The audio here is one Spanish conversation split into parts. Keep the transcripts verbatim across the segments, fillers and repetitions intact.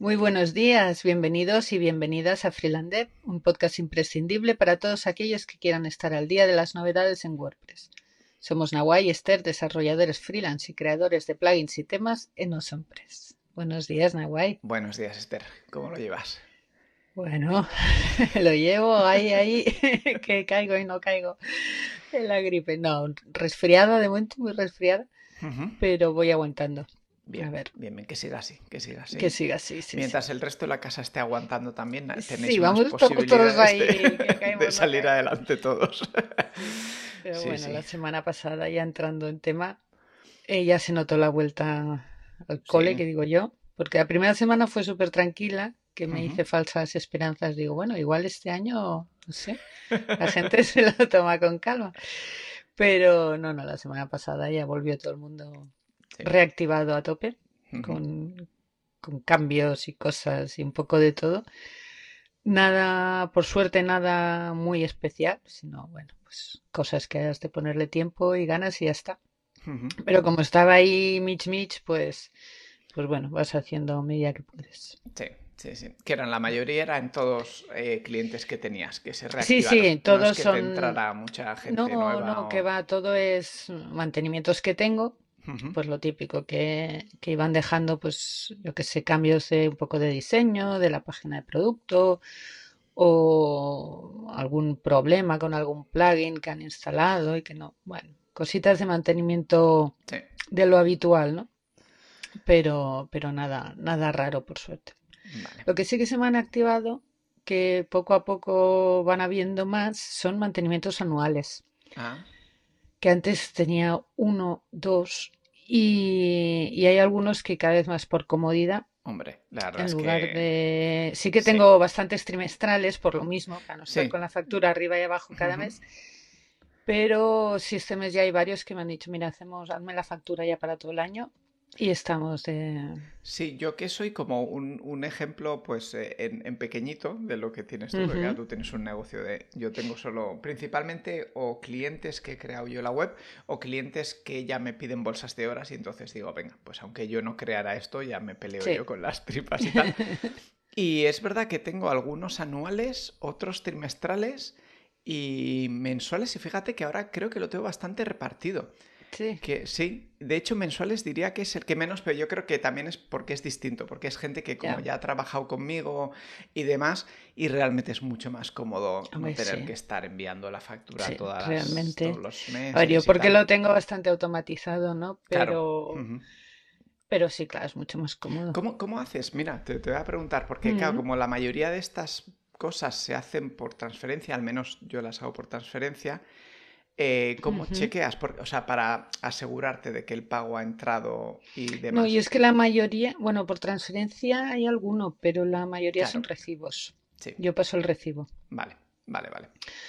Muy buenos días, bienvenidos y bienvenidas a Freelandev, un podcast imprescindible para todos aquellos que quieran estar al día de las novedades en WordPress. Somos Nawai y Esther, desarrolladores freelance y creadores de plugins y temas en AwesomePress. Buenos días, Nawai. Buenos días, Esther. ¿Cómo lo llevas? Bueno, lo llevo ahí, ahí, que caigo y no caigo en la gripe. No, resfriada, de momento muy resfriada, Ujú. pero voy aguantando. A Bien, ver, bien, bien, que siga así, que siga que así. siga así, sí, sí. Mientras el resto de la casa esté aguantando también, eh, tenéis Sí, más vamos todos, todos posibilidades de, ahí, que de caemos, no salir caemos. adelante todos. Sí, pero Sí, bueno, sí, la semana pasada, ya entrando en tema, eh, ya se notó la vuelta al cole, sí. que digo yo, porque la primera semana fue súper tranquila, que me Ujú. hice falsas esperanzas. Digo, bueno, igual este año, no sé, la gente se lo toma con calma. Pero no, no, la semana pasada ya volvió todo el mundo Sí. reactivado a tope, Ujú. con, con cambios y cosas y un poco de todo. Nada, por suerte, nada muy especial, sino, bueno, pues cosas que has de ponerle tiempo y ganas y ya está. Ujú. Pero como estaba ahí Mitch Mitch, pues, pues bueno, vas haciendo a medida que puedes. Sí, sí, sí. Que eran la mayoría, eran todos eh, clientes que tenías, que se Sí, reactivaron. sí, No es todos que te son, entrara mucha gente no, nueva no, que o... va, todo es mantenimientos que tengo, Ujú. pues lo típico, que, que iban dejando, pues, yo que sé, cambios de un poco de diseño, de la página de producto, o algún problema con algún plugin que han instalado y que no, bueno, cositas de mantenimiento Sí, de lo habitual, ¿no? Pero, pero nada, nada raro, por suerte. vale. Lo que sí que se me han activado, que poco a poco van habiendo más, son mantenimientos anuales, Ah, que antes tenía uno, dos, y, y hay algunos que cada vez más por comodidad, hombre, la verdad en es lugar que de... Sí que sí, tengo bastantes trimestrales por lo mismo, para no estar sí. con la factura arriba y abajo cada Ujú. mes, pero sí, este mes ya hay varios que me han dicho, mira, hacemos, hazme la factura ya para todo el año y estamos de... Sí, yo que soy como un, un ejemplo, pues eh, en, en pequeñito de lo que tienes tú, porque claro, Ujú, tú tienes un negocio de... Yo tengo solo, principalmente, o clientes que he creado yo la web, o clientes que ya me piden bolsas de horas y entonces digo, venga, pues aunque yo no creara esto, ya me peleo sí. yo con las tripas y tal. Y es verdad que tengo algunos anuales, otros trimestrales y mensuales, y fíjate que ahora creo que lo tengo bastante repartido. Sí. Que sí, de hecho mensuales diría que es el que menos, pero yo creo que también es porque es distinto, porque es gente que como Ya, ya ha trabajado conmigo y demás, y realmente es mucho más cómodo no hombre, tener sí, que estar enviando la factura sí, todas las- todos realmente. los A ver, yo meses y porque tal. lo tengo bastante automatizado, ¿no? Claro. Pero, Ujú. pero sí, claro, es mucho más cómodo. ¿Cómo, cómo haces? Mira, te, te voy a preguntar, porque claro, Mm, como la mayoría de estas cosas se hacen por transferencia, al menos yo las hago por transferencia, eh, ¿cómo ujú. chequeas? Por- o sea, para asegurarte de que el pago ha entrado y No, y demás. es que la mayoría, bueno, por transferencia hay alguno, pero la mayoría son Claro, recibos. sí. Yo paso el recibo. Vale, vale, vale.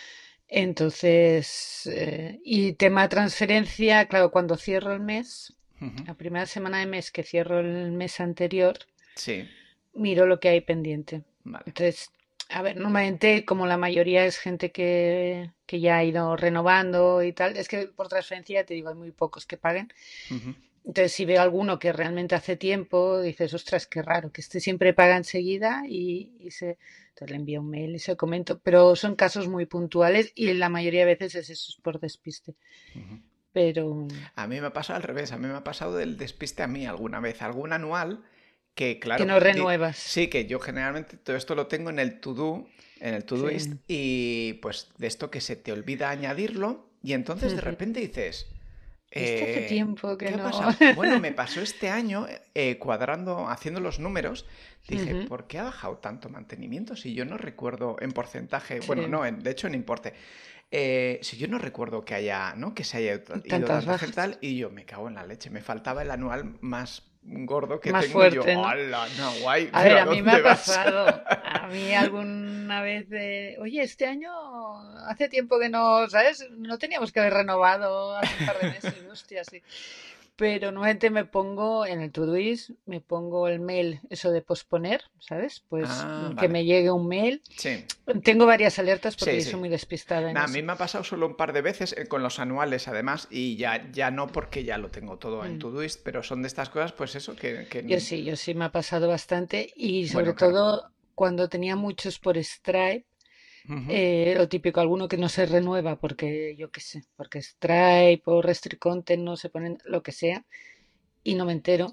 Entonces, eh, y tema transferencia, claro, cuando cierro el mes, Ujú. la primera semana de mes que cierro el mes anterior, Sí, miro lo que hay pendiente. vale. Entonces, a ver, normalmente como la mayoría es gente que, que ya ha ido renovando y tal, es que por transferencia, te digo, hay muy pocos que paguen. Ujú. Entonces, si veo alguno que realmente hace tiempo, dices, ostras, qué raro, que este siempre paga enseguida y, y se... Entonces le envío un mail y se comento, pero son casos muy puntuales y la mayoría de veces es eso, es por despiste. Ujú. Pero A mí me ha pasado al revés, a mí me ha pasado del despiste a mí alguna vez, algún anual, que que claro, no di- renuevas. sí que yo generalmente todo esto lo tengo en el to-do, en el to-doist, Sí. y pues de esto que se te olvida añadirlo, y entonces de repente dices, Este hace eh, tiempo que ¿qué ha no. pasado? Bueno, me pasó este año eh, cuadrando, haciendo los números, dije, Ujú, ¿por qué ha bajado tanto mantenimiento si yo no recuerdo en porcentaje? Bueno, sí, no, en- de hecho en importe. Eh, si yo no recuerdo que haya, ¿no? Que se haya ido tantas tanta gente bajas. tal, y yo me cago en la leche, me faltaba el anual más gordo que Más tengo y yo, fuerte, ¿no? ¡hala, no, guay! A ver, ¿Pero a a mí me dónde ha vas? pasado. A mí alguna vez de, oye, este año hace tiempo que no, ¿sabes? No teníamos que haber renovado hace un par de meses, hostia, sí. pero normalmente me pongo en el Todoist, me pongo el mail, eso de posponer, ¿sabes? Pues Ah, que vale. me llegue un mail. Sí, Tengo varias alertas porque sí, yo soy sí. muy despistada en Nah, a mí eso. me ha pasado solo un par de veces eh, con los anuales, además, y ya, ya no porque ya lo tengo todo en Mm. Todoist, pero son de estas cosas, pues eso, que, Yo que... sí, yo sí me ha pasado bastante y sobre Bueno, claro. todo cuando tenía muchos por Stripe, Ujú. eh, lo típico, alguno que no se renueva porque yo qué sé, porque Stripe o Restrict Content no se ponen lo que sea y no me entero.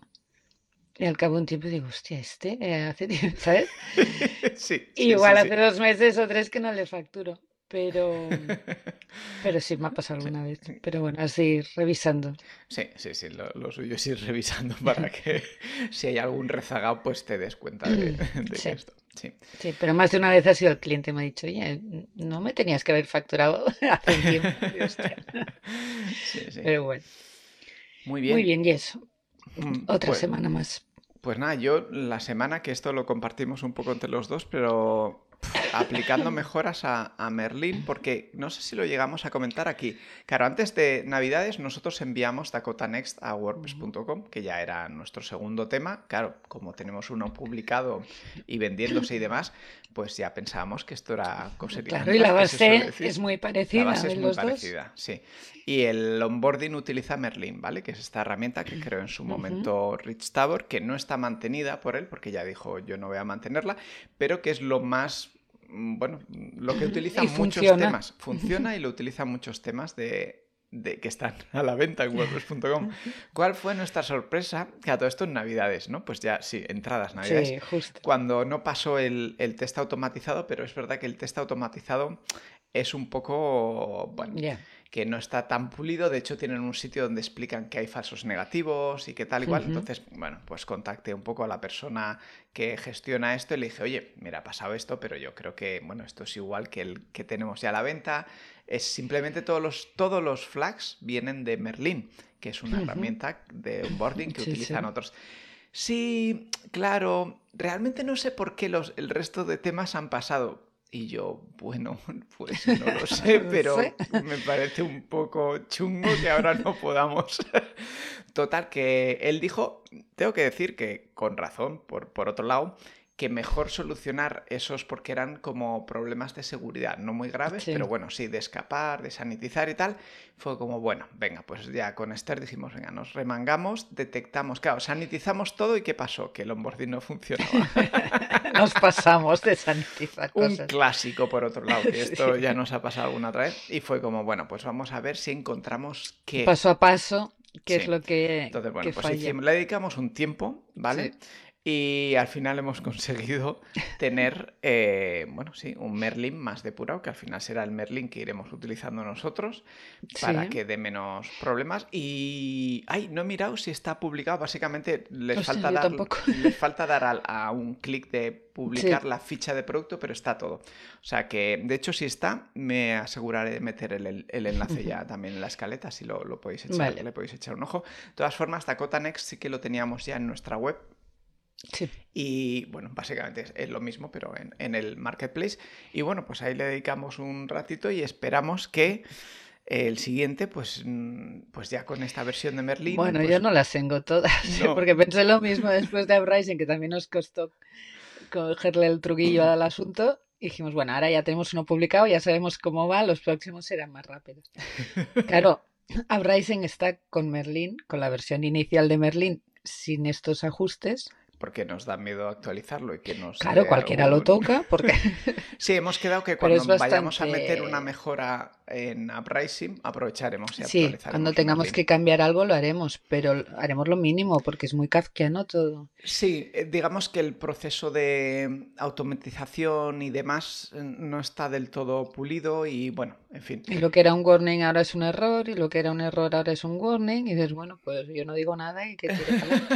Y al cabo de un tiempo digo, hostia, este eh, hace tiempo, ¿sabes? Sí, sí, Igual sí, hace sí. dos meses o tres que no le facturo, pero, pero sí me ha pasado Sí. alguna vez. Pero bueno, así revisando. Sí, sí, sí, lo, lo suyo es ir revisando para que si hay algún rezagado, pues te des cuenta de, de que Sí, esto. Sí, sí, pero más de una vez ha sido el cliente me ha dicho, oye, no me tenías que haber facturado hace un tiempo. Digo, hostia. sí, sí. Pero bueno, Muy muy bien. bien, y eso. Mm, Otra Pues, semana más. pues nada, yo la semana que esto lo compartimos un poco entre los dos, pero pf, aplicando mejoras a, a Merlín, porque no sé si lo llegamos a comentar aquí. Claro, antes de Navidades nosotros enviamos Dakota Next a WordPress Ujú. punto com, que ya era nuestro segundo tema. Claro, como tenemos uno publicado y vendiéndose y demás, pues ya pensábamos que esto era coser y Claro, y cantar, la que se suele base es decir. muy La parecida base es de muy los dos. parecida, sí. Y el onboarding utiliza Merlin, ¿vale? Que es esta herramienta que creó en su Ujú. momento Rich Tabor, que no está mantenida por él, porque ya dijo yo no voy a mantenerla, pero que es lo más, mm, bueno, lo que Y utilizan muchos funciona. temas. Funciona y lo utilizan muchos temas de, de que están a la venta en WordPress punto com. ¿Cuál fue nuestra sorpresa? Que a todo esto en Navidades, ¿no? Pues ya, sí, entradas Navidades, Sí, justo. cuando no pasó el, el test automatizado, pero es verdad que el test automatizado es un poco, bueno, Ya. que no está tan pulido. De hecho, tienen un sitio donde explican que hay falsos negativos y que tal igual. Ujú. Entonces, bueno, pues contacté un poco a la persona que gestiona esto y le dije, oye, mira, ha pasado esto, pero yo creo que, bueno, esto es igual que el que tenemos ya a la venta. Es simplemente todos los, todos los flags vienen de Merlin, que es una Ujú. herramienta de onboarding que Sí, utilizan sí. otros. Sí, claro, realmente no sé por qué los, el resto de temas han pasado. Y yo, bueno, pues no lo sé, No sé. pero me parece un poco chungo que ahora no podamos. Total, que él dijo, tengo que decir que con razón, por, por otro lado, que mejor solucionar esos porque eran como problemas de seguridad, no muy graves, pero Sí. bueno, sí, de escapar, de sanitizar y tal. Fue como, bueno, venga, pues ya con Esther dijimos, venga, nos remangamos, detectamos, claro, sanitizamos todo y ¿qué pasó? Que el onboarding no funcionaba. Nos pasamos de sanitizar Un cosas. clásico, por otro lado, que esto ya Sí. nos ha pasado alguna otra vez. Y fue como, bueno, pues vamos a ver si encontramos qué. Paso a paso, ¿qué es Sí. lo que, Entonces, bueno, que pues falla? hicimos, le dedicamos un tiempo, ¿vale? Sí. Y al final hemos conseguido tener, eh, bueno, sí, un Merlin más depurado, que al final será el Merlin que iremos utilizando nosotros para Sí. que dé menos problemas. Y, ay, no he mirado si está publicado. Básicamente les Hostia, falta yo dar, tampoco. les falta dar al- a, un clic de publicar Sí. la ficha de producto, pero está todo. O sea que, de hecho, si está, me aseguraré de meter el, el- el enlace ya también en la escaleta, si lo, lo podéis echar, Vale. le podéis echar un ojo. De todas formas, Dakota Next sí que lo teníamos ya en nuestra web. Sí. Y bueno, básicamente es, es lo mismo, pero en, en el marketplace. Y bueno, pues ahí le dedicamos un ratito y esperamos que el siguiente, pues, mm, pues ya con esta versión de Merlin, Bueno, yo pues no las tengo todas, no. porque pensé lo mismo después de Uprising, que también nos costó cogerle el truquillo al asunto. Y dijimos, bueno, ahora ya tenemos uno publicado, ya sabemos cómo va, los próximos serán más rápidos. Claro, Uprising está con Merlin, con la versión inicial de Merlin, sin estos ajustes. Porque nos da miedo actualizarlo y que nos Claro, dé cualquiera lo algún... toca, porque... Sí, hemos quedado que pero cuando es vayamos a meter una bastante... mejora en Uprising, aprovecharemos y Sí, cuando actualizaremos tengamos Merlin. que cambiar algo lo haremos, pero haremos lo mínimo, porque es muy kafkiano todo. Sí, eh, digamos que el proceso de automatización y demás eh, no está del todo pulido y bueno, en fin. Y lo que era un warning ahora es un error, y lo que era un error ahora es un warning, y dices, bueno, pues yo no digo nada y que tire para adelante.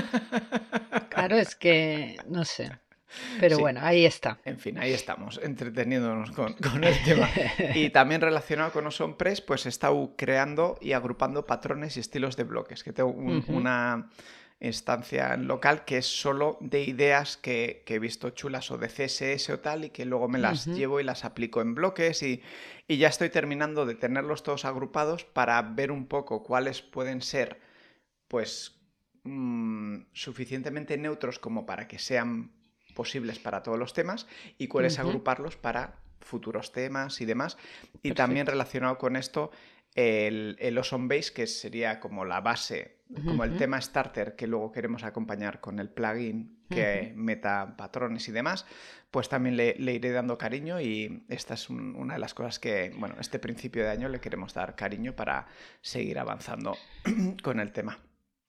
Claro, es que no sé. Pero Sí, bueno, ahí está. en fin, ahí estamos, entreteniéndonos con, con el tema. Y también relacionado con OsonPress, pues he estado creando y agrupando patrones y estilos de bloques, que tengo un- Ujú, una instancia local que es solo de ideas que, que he visto chulas o de C S S o tal y que luego me las ujú. llevo y las aplico en bloques y, y ya estoy terminando de tenerlos todos agrupados para ver un poco cuáles pueden ser pues mmm, suficientemente neutros como para que sean posibles para todos los temas y cuáles Ujú. agruparlos para futuros temas y demás. Y también Perfecto. relacionado con esto, el, el Awesome Base, que sería como la base, como el Ujú, tema starter que luego queremos acompañar con el plugin ujú. que meta patrones y demás, pues también le, le iré dando cariño y esta es un, una de las cosas que, bueno, este principio de año le queremos dar cariño para seguir avanzando con el tema.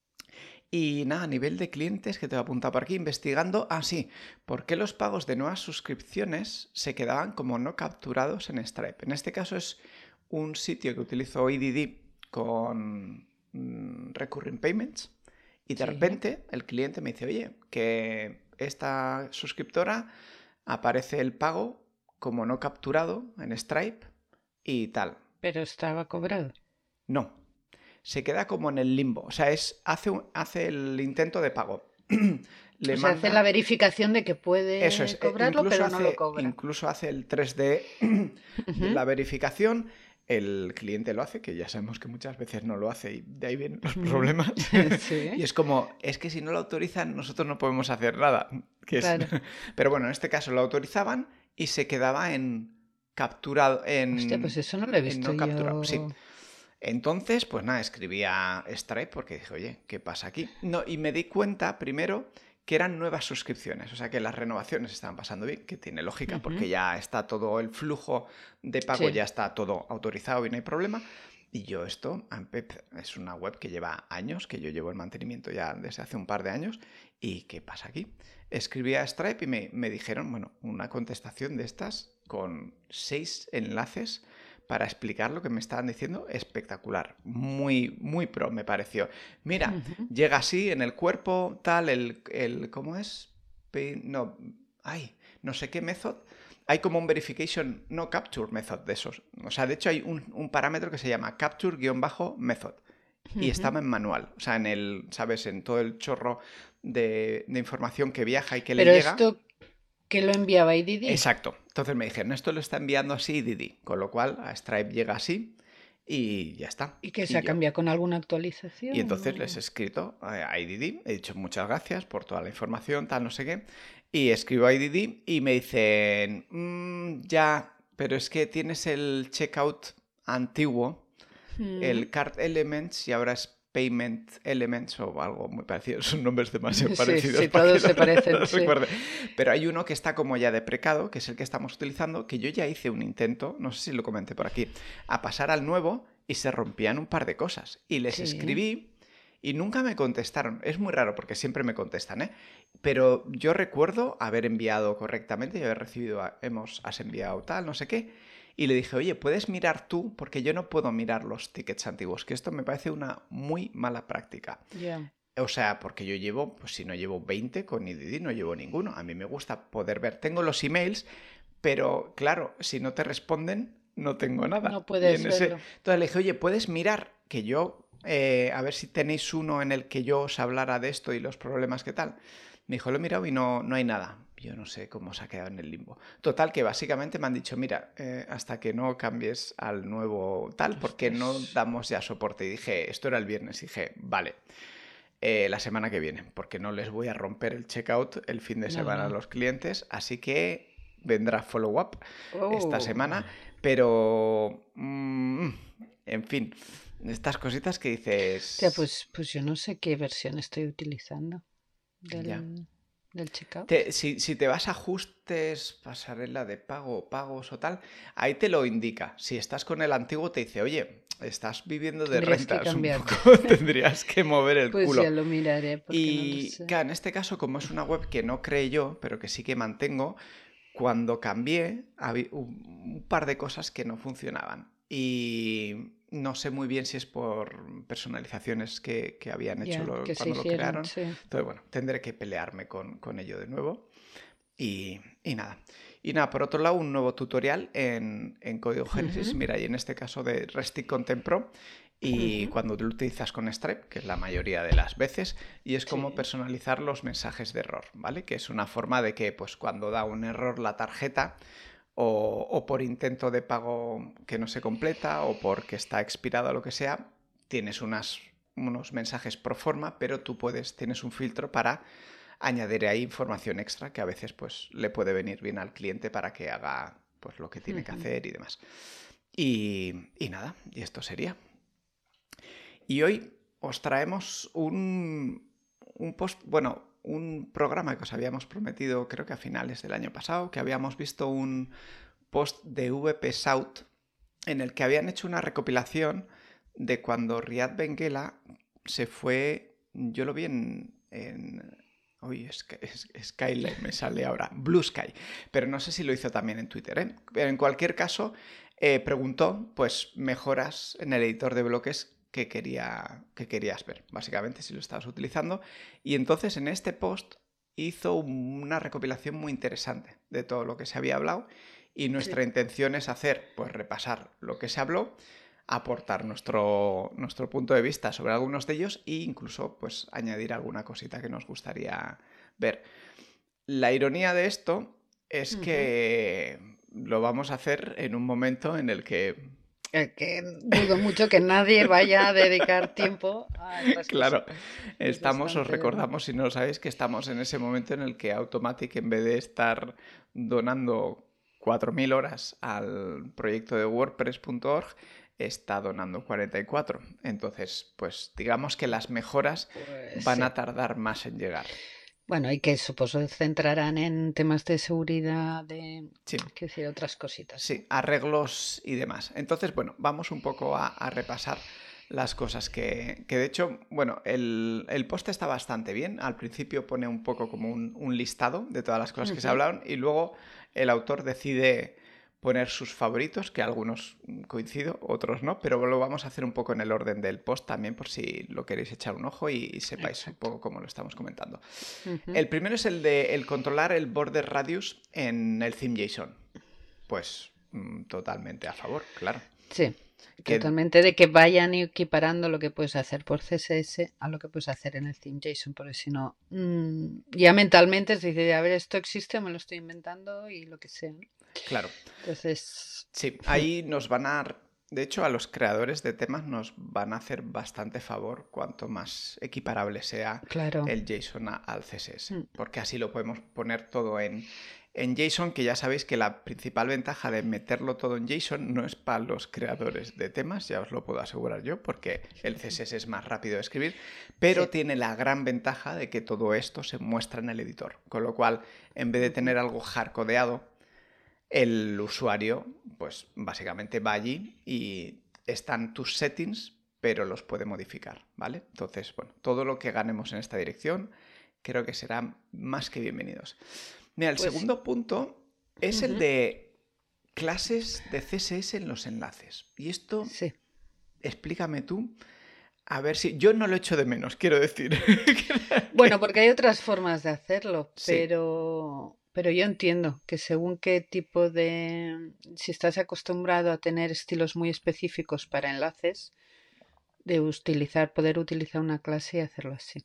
Y nada, a nivel de clientes que te voy a apuntar por aquí, investigando, ah sí, ¿por qué los pagos de nuevas suscripciones se quedaban como no capturados en Stripe? En este caso es un sitio que utilizo E D D con mm, Recurring Payments y de Sí, repente el cliente me dice, oye, que esta suscriptora aparece el pago como no capturado en Stripe y tal. pero estaba cobrado. No, se queda como en el limbo. O sea, es, hace, un- hace el intento de pago. Le O sea, hace la manda. verificación de que Eso puede es. e- cobrarlo, Incluso pero no lo hace, cobra. incluso hace el tres D de Ujú, la verificación. El cliente lo hace, que ya sabemos que muchas veces no lo hace y de ahí vienen los ujú. problemas. Y Sí, es como, es que si no lo autorizan, nosotros no podemos hacer nada. Que es... claro. Pero bueno, en este caso lo autorizaban y se quedaba en capturado, Hostia, pues en, eso no lo he en visto no capturado. Sí. yo. Entonces, pues nada, escribí a Stripe porque dije, oye, ¿qué pasa aquí? No, y me di cuenta primero que eran nuevas suscripciones, o sea que las renovaciones estaban pasando bien, que tiene lógica porque Ujú. ya está todo el flujo de pago, Sí. ya está todo autorizado y no hay problema. Y yo esto, Ampep es una web que lleva años, que yo llevo el mantenimiento ya desde hace un par de años. ¿Y qué pasa aquí? Escribí a Stripe y me, me dijeron, bueno, una contestación de estas con seis enlaces para explicar lo que me estaban diciendo, espectacular. Muy, muy pro me pareció. Mira, Ujú. llega así en el cuerpo, tal, el, el ¿cómo es? No, ay, no sé qué method. Hay como un verification, no capture method de esos. O sea, de hecho hay un, un parámetro que se llama capture-method. Y Ujú. estaba en manual. O sea, en el, ¿sabes? En todo el chorro de, de información que viaja y que le Pero llega. esto que lo enviaba I D D Exacto. Entonces me dijeron, esto lo está enviando así Didi, con lo cual a Stripe llega así y ya está. y que se Y ha yo. cambiado con alguna Y actualización. entonces les he o- escrito a Didi, he dicho muchas gracias por toda la información, tal, no sé qué. Y escribo a Didi y me dicen, "Mm, ya, pero es que tienes el checkout antiguo, Mm. el Card Elements y ahora es Payment Elements o algo muy parecido. Son nombres demasiado Sí, parecidos sí, para que todos no se parecen, lo sí. recuerde. Pero hay uno que está como ya deprecado, que es el que estamos utilizando, que yo ya hice un intento, no sé si lo comenté por aquí, a pasar al nuevo y se rompían un par de cosas. Y les Sí. escribí y nunca me contestaron. Es muy raro porque siempre me contestan, ¿eh? Pero yo recuerdo haber enviado correctamente y haber recibido, a- hemos, has enviado tal, no sé qué. Y le dije, oye, ¿puedes mirar tú? Porque yo no puedo mirar los tickets antiguos, que esto me parece una muy mala práctica. Ya. O sea, porque yo llevo, pues si no llevo veinte con I D D, no llevo ninguno. A mí me gusta poder ver. Tengo los emails, pero claro, si no te responden, no tengo nada. No Y en puedes ese. verlo. Entonces le dije, oye, ¿puedes mirar que yo, eh, a ver si tenéis uno en el que yo os hablara de esto y los problemas que tal? Me dijo, lo he mirado y no, no hay nada. Yo no sé cómo se ha quedado en el limbo. Total, que básicamente me han dicho, mira, eh, hasta que no cambies al nuevo tal, porque no Ostras. damos ya soporte. Y dije, esto era el viernes. Y dije, vale, eh, la semana que viene, porque no les voy a romper el checkout el fin de No, semana a no. los clientes. Así que vendrá follow-up esta Oh. semana. Pero, mm, en fin, estas cositas que Hostia, dices, pues, pues yo no sé qué versión estoy utilizando ya. del, del checkout. Te- si, si te vas a ajustes, pasarela de pago, pagos o tal, ahí te lo indica. Si estás con el antiguo, te dice, oye, estás viviendo de Tendrías que rentas un cambiarte. poco, tendrías que mover el Pues ya culo. lo miraré porque no lo Y sé. claro, en este caso, como es una web que no creé yo, pero que sí que mantengo, cuando cambié, había un un par de cosas que no funcionaban. Y no sé muy bien si es por personalizaciones que, que habían hecho Ya, lo- que se cuando lo hicieron, crearon. sí. Entonces, bueno, tendré que pelearme con, con ello de nuevo. Y, y nada. Y nada, por otro lado, un nuevo tutorial en, en Código Génesis. Ujú, Mira, y en este caso de Restic Content Pro. Y ujú. cuando lo utilizas con Stripe, que es la mayoría de las veces, y es como Sí, personalizar los mensajes de error, ¿vale? Que es una forma de que, pues, cuando da un error la tarjeta, o, o por intento de pago que no se completa, o porque está expirado o lo que sea, tienes unas unos mensajes pro forma, pero tú puedes, tienes un filtro para añadir ahí información extra que a veces pues le puede venir bien al cliente para que haga pues lo que tiene que hacer y demás. Y, y nada, y esto sería. Y hoy os traemos un, un post, bueno, un programa que os habíamos prometido creo que a finales del año pasado, que habíamos visto un post de V P South en el que habían hecho una recopilación de cuando Riyad Ben Ghela se fue, yo lo vi en... en uy, es que es, Skyline me sale ahora, Blue Sky, pero no sé si lo hizo también en Twitter, ¿eh? Pero en cualquier caso, eh, preguntó pues mejoras en el editor de bloques que, quería, que querías ver, básicamente, si lo estabas utilizando. Y entonces en este post hizo una recopilación muy interesante de todo lo que se había hablado y nuestra sí. intención es hacer, pues repasar lo que se habló, aportar nuestro, nuestro punto de vista sobre algunos de ellos e incluso pues añadir alguna cosita que nos gustaría ver. La ironía de esto es uh-huh. que lo vamos a hacer en un momento en el que... El que dudo mucho que nadie vaya a dedicar tiempo a estas claro, cosas. estamos, os recordamos, si no lo sabéis, que estamos en ese momento en el que Automattic, en vez de estar donando cuatro mil horas al proyecto de WordPress punto org, está donando cuarenta y cuatro. Entonces, pues digamos que las mejoras pues, van sí. a tardar más en llegar. Bueno, y que supongo se centrarán en temas de seguridad, de sí. ¿qué decir? Otras cositas. Sí, arreglos y demás. Entonces, bueno, vamos un poco a, a repasar las cosas que, que de hecho, bueno, el, el post está bastante bien. Al principio pone un poco como un, un listado de todas las cosas uh-huh. que se hablaron y luego el autor decide poner sus favoritos, que algunos coincido, otros no, pero lo vamos a hacer un poco en el orden del post también por si lo queréis echar un ojo y, y sepáis Exacto. un poco cómo lo estamos comentando. Uh-huh. El primero es el de el controlar el border radius en el theme JSON. Pues mmm, totalmente a favor, claro. Sí, que... totalmente de que vayan equiparando lo que puedes hacer por C S S a lo que puedes hacer en el theme JSON, porque si no, mmm, ya mentalmente es decir, a ver, esto existe, me lo estoy inventando y lo que sea. Claro. Entonces... Sí, ahí nos van a... De hecho, a los creadores de temas nos van a hacer bastante favor cuanto más equiparable sea claro. el JSON a, al C S S, mm. porque así lo podemos poner todo en, en JSON, que ya sabéis que la principal ventaja de meterlo todo en JSON no es para los creadores de temas, ya os lo puedo asegurar yo, porque el C S S es más rápido de escribir, pero sí. tiene la gran ventaja de que todo esto se muestra en el editor, con lo cual, en vez de tener algo hardcodeado, el usuario, pues básicamente va allí y están tus settings, pero los puede modificar, ¿vale? Entonces, bueno, todo lo que ganemos en esta dirección creo que serán más que bienvenidos. Mira, el pues, segundo punto es uh-huh. el de clases de C S S en los enlaces. Y esto, sí. explícame tú, a ver si... Yo no lo echo de menos, quiero decir. Bueno, porque hay otras formas de hacerlo, sí. pero... Pero yo entiendo que según qué tipo de... Si estás acostumbrado a tener estilos muy específicos para enlaces, de utilizar, poder utilizar una clase y hacerlo así.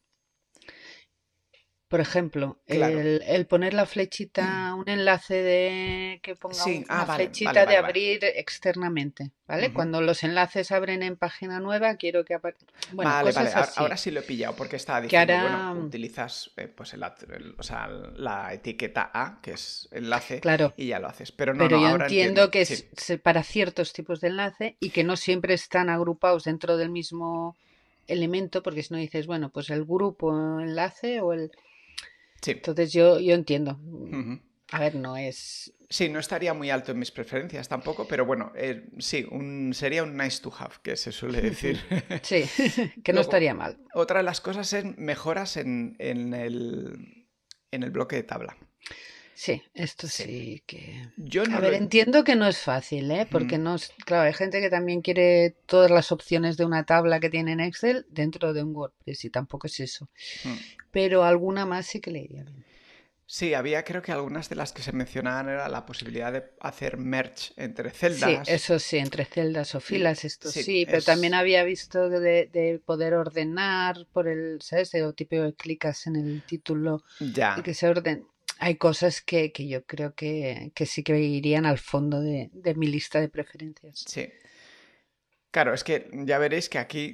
Por ejemplo, claro. el, el poner la flechita, un enlace de que ponga sí. una ah, vale, flechita vale, vale, de abrir vale. externamente, ¿vale? Uh-huh. Cuando los enlaces abren en página nueva, quiero que aparezca... Bueno, vale, cosas vale, ahora, así. ahora sí lo he pillado porque estaba diciendo, ahora... bueno, utilizas eh, pues el, el, o sea, la etiqueta A, que es enlace, claro. y ya lo haces. Pero no, Pero no, yo ahora entiendo, entiendo que es sí. para ciertos tipos de enlace y que no siempre están agrupados dentro del mismo elemento, porque si no dices, bueno, pues el grupo enlace o el... Sí. Entonces yo, yo entiendo. Uh-huh. A ver, no es... Sí, no estaría muy alto en mis preferencias tampoco, pero bueno, eh, sí, un, sería un nice to have, que se suele decir. Sí, que no Luego, estaría mal. Otra de las cosas es mejoras en, en, el, en el bloque de tabla. Sí, esto sí, sí que... Yo no a ver, lo... entiendo que no es fácil, ¿eh? Porque mm. no es... Claro, hay gente que también quiere todas las opciones de una tabla que tiene en Excel dentro de un WordPress y tampoco es eso. Mm. Pero alguna más sí que le iría bien. Sí, había creo que algunas de las que se mencionaban era la posibilidad de hacer merge entre celdas. Sí, eso sí, entre celdas o filas, esto sí, sí pero es... también había visto de, de poder ordenar por el, ¿sabes? El tipo de clicas en el título ya. y que se orden. Hay cosas que, que yo creo que, que sí que irían al fondo de, de mi lista de preferencias. Sí. Claro, es que ya veréis que aquí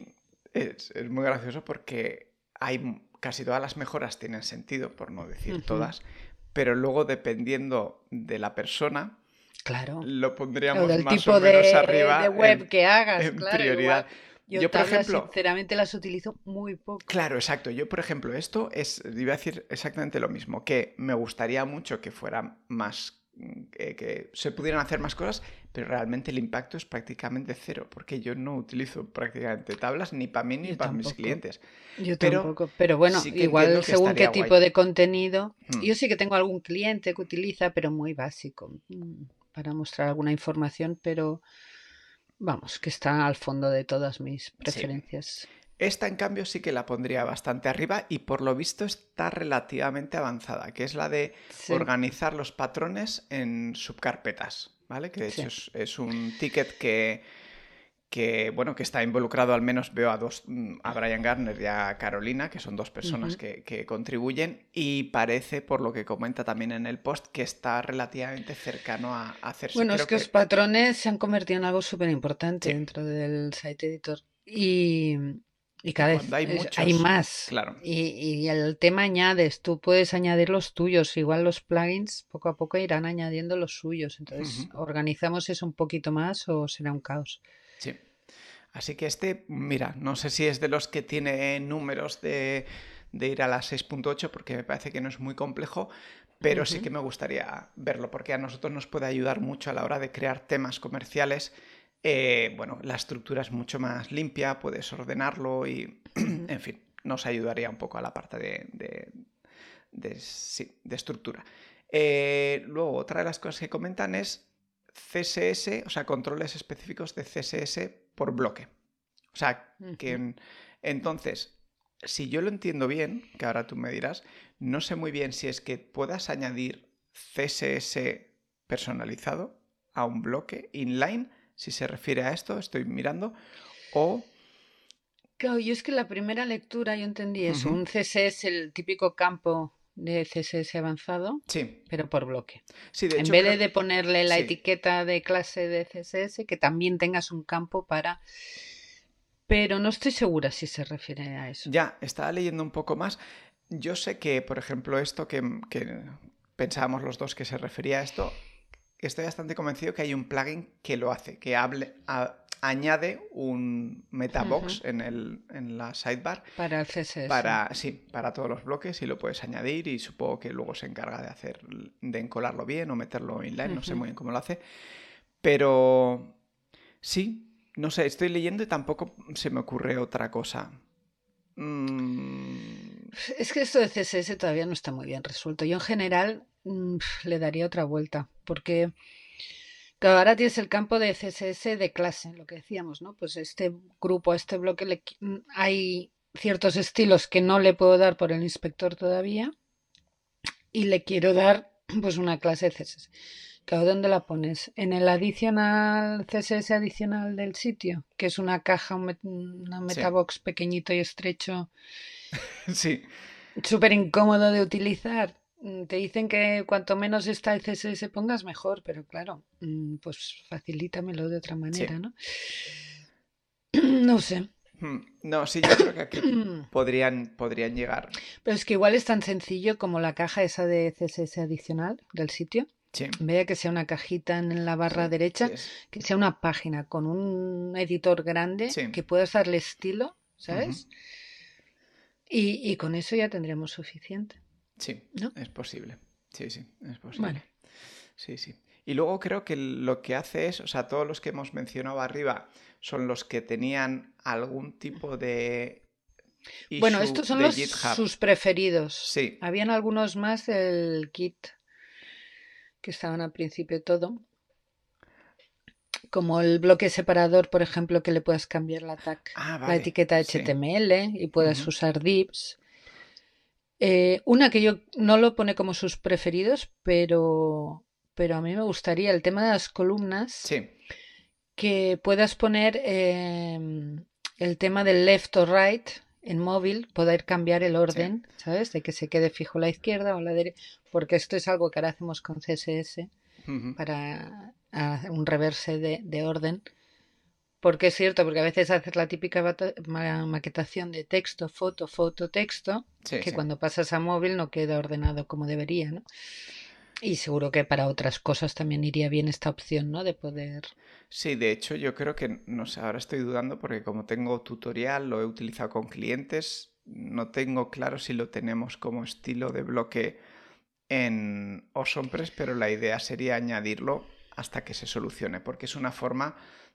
es, es muy gracioso porque hay casi todas las mejoras tienen sentido, por no decir Ujú. todas, pero luego dependiendo de la persona, Claro. lo O pondríamos del más o tipo menos de, de arriba web en, que hagas, en claro, igual. prioridad. Yo Yo, por tablas, ejemplo, sinceramente, las utilizo muy poco. claro, exacto. Yo, por ejemplo, esto es, iba a decir exactamente lo mismo, que me gustaría mucho que fuera más, mm, que, que se pudieran hacer más cosas, pero realmente el impacto es prácticamente cero, porque yo no utilizo prácticamente tablas ni para mí ni Yo para mis tampoco. clientes. Yo Pero tampoco. Pero bueno, sí que igual entiendo que según qué estaría tipo guay. de contenido. Hmm, Yo sí que tengo algún cliente que utiliza, pero muy básico, mm, para mostrar alguna información, pero vamos, que está al fondo de todas mis sí. preferencias. Esta, en cambio, sí que la pondría bastante arriba y por lo visto está relativamente avanzada, que es la de Sí, organizar los patrones en subcarpetas, ¿vale? Que de hecho sí. es, es un ticket que, que, bueno, que está involucrado, al menos veo a dos, mm, a Brian Garner y a Carolina, que son dos personas Ujú. que, que contribuyen, y parece, por lo que comenta también en el post, que está relativamente cercano a, a hacerse. Bueno, es Creo que los que patrones se han convertido en algo súper importante sí. dentro del site editor y, y Y cada cuando vez hay es- hay muchos, más. claro. Y, y el tema añades, tú puedes añadir los tuyos, igual los plugins poco a poco irán añadiendo los suyos. Entonces, Ujú, ¿organizamos eso un poquito más o será un caos? sí. Así que este, mira, no sé si es de los que tiene números de, de ir a las seis punto ocho porque me parece que no es muy complejo, pero sí Ujú, que me gustaría verlo porque a nosotros nos puede ayudar mucho a la hora de crear temas comerciales. Eh, bueno, la estructura es mucho más limpia, puedes ordenarlo y, ujú. en fin, nos ayudaría un poco a la parte de, de, de, sí, de estructura. Eh, luego, otra de las cosas que comentan es C S S, o sea, controles específicos de C S S por bloque. O sea, que Ujú. en- entonces, si yo lo entiendo bien, que ahora tú me dirás, no sé muy bien si es que puedas añadir C S S personalizado a un bloque inline, si se refiere a esto, estoy mirando, o... Claro, yo es que la primera lectura yo entendí eso, Ujú, un C S S, el típico campo de C S S avanzado, sí, pero por bloque. sí, de En hecho vez creo... de, de ponerle la Sí, etiqueta de clase de C S S, que también tengas un campo para... Pero no estoy segura si se refiere a eso. ya, estaba leyendo un poco más. Yo sé que, por ejemplo, esto que, que pensábamos los dos que se refería a esto, estoy bastante convencido que hay un plugin que lo hace, que hable, a- añade un Ujú. metabox en, el, en la sidebar Para el C S S. para, sí, para todos los bloques y lo puedes añadir y supongo que luego se encarga de hacer, de encolarlo bien o meterlo inline, no sé Ujú. muy bien cómo lo hace, pero sí, no sé, estoy leyendo y tampoco se me ocurre otra cosa. Mm, Es que esto de C S S todavía no está muy bien resuelto. Yo en general mm, le daría otra vuelta, porque claro, ahora tienes el campo de C S S de clase, lo que decíamos, ¿no? Pues este grupo, a este bloque, le qui- mm, hay ciertos estilos que no le puedo dar por el inspector todavía y le quiero dar pues una clase de C S S. Claro, ¿dónde la pones? En el adicional, C S S adicional del sitio, que es una caja, un met- una sí, metabox pequeñito y estrecho, sí, súper incómodo de utilizar. Mm, Te dicen que cuanto menos está el C S S pongas mejor, pero claro, mm, pues facilítamelo de otra manera, sí. ¿no? No sé. Hmm, no, sí, yo creo que aquí podrían, podrían llegar. Pero es que igual es tan sencillo como la caja esa de C S S adicional del sitio. Sí, En vez de que sea una cajita en la barra sí, derecha, es, que sea una página con un editor grande sí, que puedas darle estilo, ujú, ¿sabes? Y, y con eso ya tendríamos suficiente, sí, ¿no? es posible. Sí, sí, es Bueno, posible. Sí, sí. Y luego creo que lo que hace es, o sea, todos los que hemos mencionado arriba son los que tenían algún tipo de bueno, issue estos son de los GitHub. sus preferidos. Sí, Habían algunos más del kit que estaban al principio todo, como el bloque separador, por ejemplo, que le puedas cambiar la tag, ah, la vale, etiqueta sí. H T M L y puedas Ujú, usar divs. Eh, una que yo no lo pone como sus preferidos, pero, pero a mí me gustaría el tema de las columnas, sí, que puedas poner eh, el tema del left o right en móvil, poder cambiar el sí. orden, ¿sabes? De que se quede fijo la izquierda o la derecha, porque esto es algo que ahora hacemos con C S S Ujú, para a- un reverse de, de orden. Porque es cierto, porque a veces haces la típica bata- ma- maquetación de texto, foto, foto, texto, Sí, que sí. cuando pasas a móvil no queda ordenado como debería, ¿no? Y seguro que para otras cosas también iría bien esta opción, ¿no? De poder... Sí, de hecho yo creo que, no sé, ahora estoy dudando porque como tengo tutorial, lo he utilizado con clientes, no tengo claro si lo tenemos como estilo de bloque en AwesomePress, pero la idea sería añadirlo hasta que se solucione, porque es una forma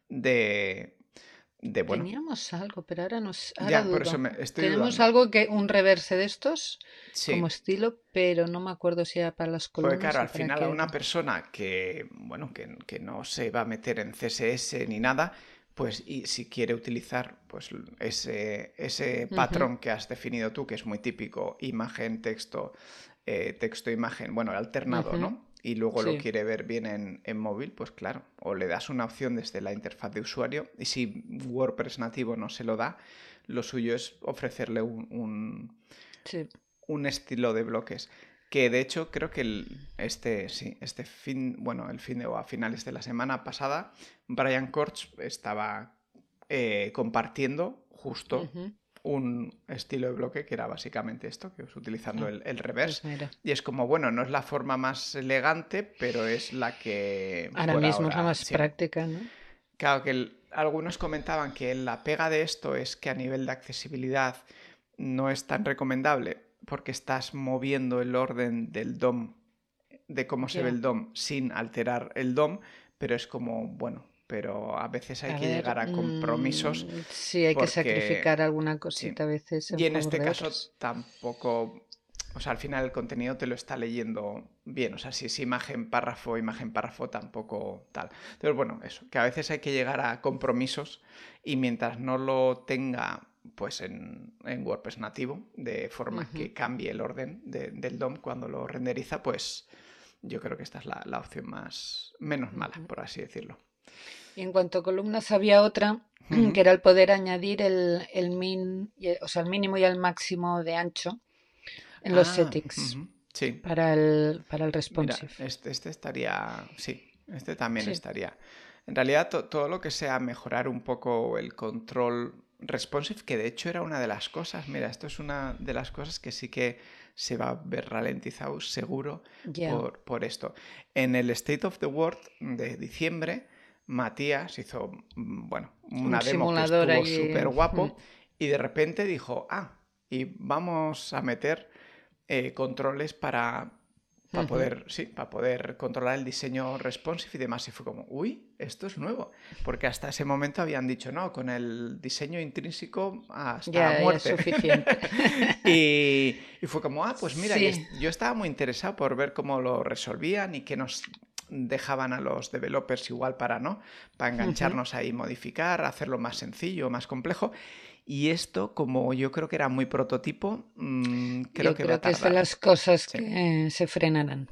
de, de bueno, Teníamos algo, pero ahora nos, ahora ya, por dudo. eso me estoy Tenemos dudando. algo que un reverse de estos como Sí, estilo, pero no me acuerdo si era para las porque columnas claro, o al para final qué a era. una persona que, bueno, que, que no se va a meter en C S S ni nada, pues y si quiere utilizar pues ese, ese Ujú, patrón que has definido tú, que es muy típico, imagen, texto, eh, texto, imagen, bueno, alternado, ujú, ¿no? Y luego lo sí. quiere ver bien en, en móvil, pues claro, o le das una opción desde la interfaz de usuario y si WordPress nativo no se lo da, lo suyo es ofrecerle un, un Sí. un estilo de bloques. Que de hecho creo que el, este, sí, este fin, bueno, el fin de o a finales de la semana pasada, Brian Korch estaba eh, compartiendo justo Ujú. un estilo de bloque que era básicamente esto, que es utilizando Ah, el, el pues reverse. mira, Y es como, bueno, no es la forma más elegante, pero es la que ahora por mismo es la ahora, más sí. práctica, ¿no? Claro que el- algunos comentaban que la pega de esto es que a nivel de accesibilidad no es tan recomendable porque estás moviendo el orden del D O M, de cómo se ve Ya. el D O M sin alterar el D O M, pero es como, bueno, pero a veces hay A que ver, llegar a compromisos mm, sí hay que sacrificar porque, alguna sí, cosita a veces y en en favor este de caso otras. tampoco, o sea, al final el contenido te lo está leyendo bien, o sea, si es imagen, párrafo, imagen, párrafo, tampoco tal. Entonces, bueno, eso, que a veces hay que llegar a compromisos y mientras no lo tenga pues en, en WordPress nativo, de forma Ujú, que cambie el orden de, del D O M cuando lo renderiza, pues yo creo que esta es la, la opción más menos mala, ujú. por así decirlo. Y en cuanto a columnas, había otra Uh -huh. que era el poder añadir el, el min, y el- o sea, el mínimo y el máximo de ancho en los Ah, uh settings -huh. Sí. para el, para el Mira, responsive. este, este estaría, sí, este también Sí. estaría. En realidad, to- todo lo que sea mejorar un poco el control responsive, que de hecho era una de las cosas, mira, esto es una de las cosas que sí que se va a ver ralentizado seguro Ya. por, por esto. En el State of the World de diciembre, Matías hizo, mm, bueno, Un una demo que simulador estuvo ahí. súper mm, guapo y de repente dijo, ah, y vamos a meter eh, controles para para ujú. poder, sí, para poder controlar el diseño responsive y demás. Y fue como, uy, esto es nuevo. Porque hasta ese momento habían dicho, no, con el diseño intrínseco hasta Ya, ya es muerte. suficiente. y, y fue como, ah, pues mira, y Sí. es- yo estaba muy interesado por ver cómo lo resolvían y qué nos dejaban a los developers igual para, ¿no? Para Ujú. engancharnos ahí, modificar, hacerlo más sencillo, más complejo. Y esto, como yo creo que era muy prototipo, mmm, creo Yo que va creo a que es de tardar. las cosas Sí, que se frenarán.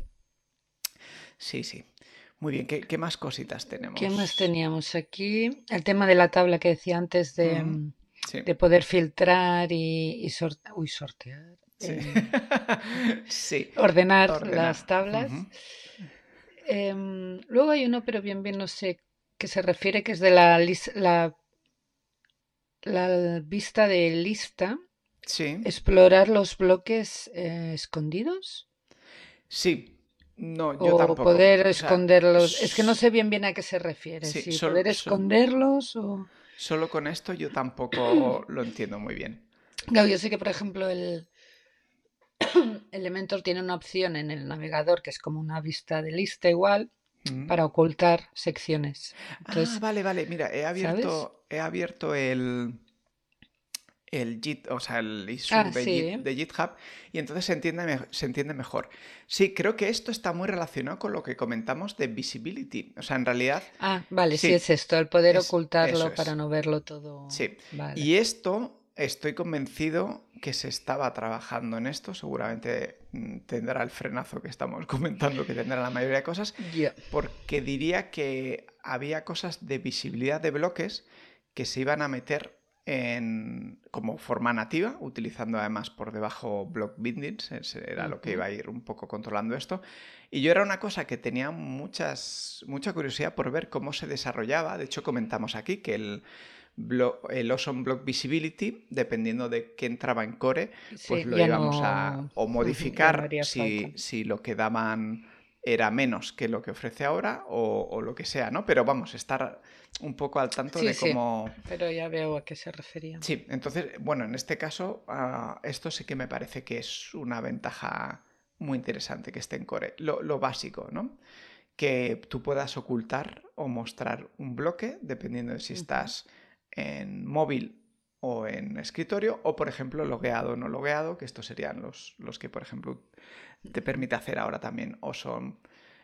sí, sí. Muy bien, ¿qué, qué más cositas ¿Qué más tenemos? teníamos aquí? El tema de la tabla que decía antes de, Ujú, mm, sí, de poder filtrar y, y sor- uy, sortear, sí. eh, Sí, ordenar las ordenar. tablas. Ujú. Em, luego hay uno, pero bien, bien no sé qué se refiere, que es de la, lis- la, la vista de lista, Sí, explorar los bloques eh, escondidos sí. No, o yo tampoco. poder O sea, esconderlos. Es que no s- sé bien bien a qué se refiere, sí, si sol- poder so- esconderlos o... solo con esto yo tampoco lo entiendo muy bien. Claro, yo sé que, por ejemplo, el Elementor tiene una opción en el navegador que es como una vista de lista igual Ujú. para ocultar secciones. Ah, Entonces, vale, vale. Mira, he ¿sabes? abierto, he abierto el, el Git, o sea, el issue Ah, de, Git, sí. de GitHub y entonces se entiende, me- se entiende mejor. Sí, creo que esto está muy relacionado con lo que comentamos de visibility. O sea, en realidad, Ah, vale, sí es sí, esto, el poder es, eso ocultarlo para es. no verlo todo. Sí. Vale. Y esto, estoy convencido que se estaba trabajando en esto. Seguramente mm, tendrá el frenazo que estamos comentando, que tendrá la mayoría de cosas, Ya. porque diría que había cosas de visibilidad de bloques que se iban a meter en, como forma nativa, utilizando además por debajo block bindings, ese era uh-huh. lo que iba a ir un poco controlando esto. Y yo era una cosa que tenía muchas, mucha curiosidad por ver cómo se desarrollaba. De hecho, comentamos aquí que el, block, el Awesome Block Visibility, dependiendo de qué entraba en core, sí, pues lo íbamos no... a o modificar no si, si lo que daban era menos que lo que ofrece ahora o, o lo que sea, ¿no? Pero vamos, estar un poco al tanto sí, de cómo... Sí, pero ya veo a qué se refería. Sí, entonces, bueno, en este caso, uh, esto sí que me parece que es una ventaja muy interesante que esté en core. Lo, lo básico, ¿no? Que tú puedas ocultar o mostrar un bloque, dependiendo de si uh-huh. estás en móvil o en escritorio, o por ejemplo logueado o no logueado, que estos serían los, los que por ejemplo te permite hacer ahora también Awesome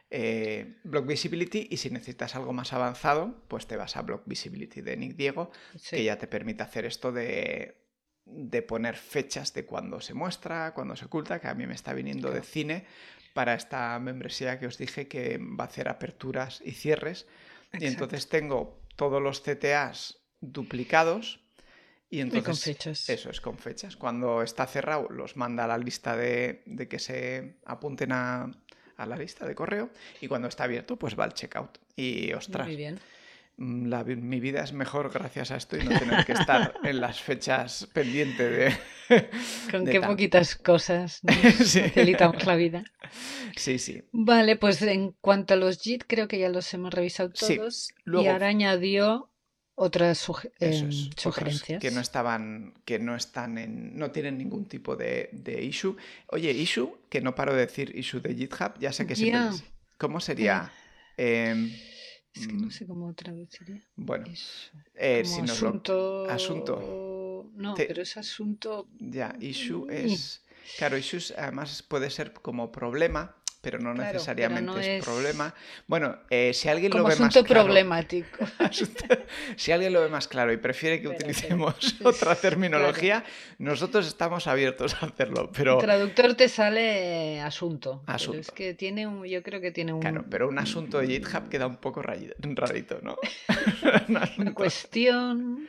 eh, Block Visibility, y si necesitas algo más avanzado pues te vas a Block Visibility de Nick Diego, sí. que ya te permite hacer esto de, de poner fechas de cuando se muestra, cuando se oculta, que a mí me está viniendo claro. de cine para esta membresía que os dije que va a hacer aperturas y cierres. Exacto. Y entonces tengo todos los C T As duplicados y entonces y con fechas. Eso es, con fechas. Cuando está cerrado los manda a la lista de, de que se apunten a, a la lista de correo, y cuando está abierto pues va al checkout. Y ostras, muy bien. La, mi vida es mejor gracias a esto y no tener que estar en las fechas pendiente de... Con de qué tanto. Poquitas cosas nos sí. facilitamos la vida. Sí, sí. Vale, pues en cuanto a los J I T creo que ya los hemos revisado todos. Sí. Luego... Y ahora añadió otras suge Eso eh, es, sugerencias que no estaban, que no están en, no tienen ningún tipo de, de issue. Oye, issue, que no paro de decir issue de GitHub, ya sé que siempre... Yeah. Les... ¿Cómo sería? Eh... Eh, Es que no sé cómo traduciría. Bueno, es eh, como si nos asunto... lo... asunto. No, Te... pero es asunto... Ya, issue es... Claro, issues además puede ser como problema, pero no claro, necesariamente pero no es, es problema. Bueno, eh, si alguien como lo ve asunto más claro... problemático. Si alguien lo ve más claro y prefiere que pero, utilicemos pero... otra terminología, claro. nosotros estamos abiertos a hacerlo, pero... El traductor te sale asunto. Asunto. Pero es que tiene un... Yo creo que tiene un... Claro, pero un asunto de GitHub queda un poco rarito, ¿no? Una cuestión...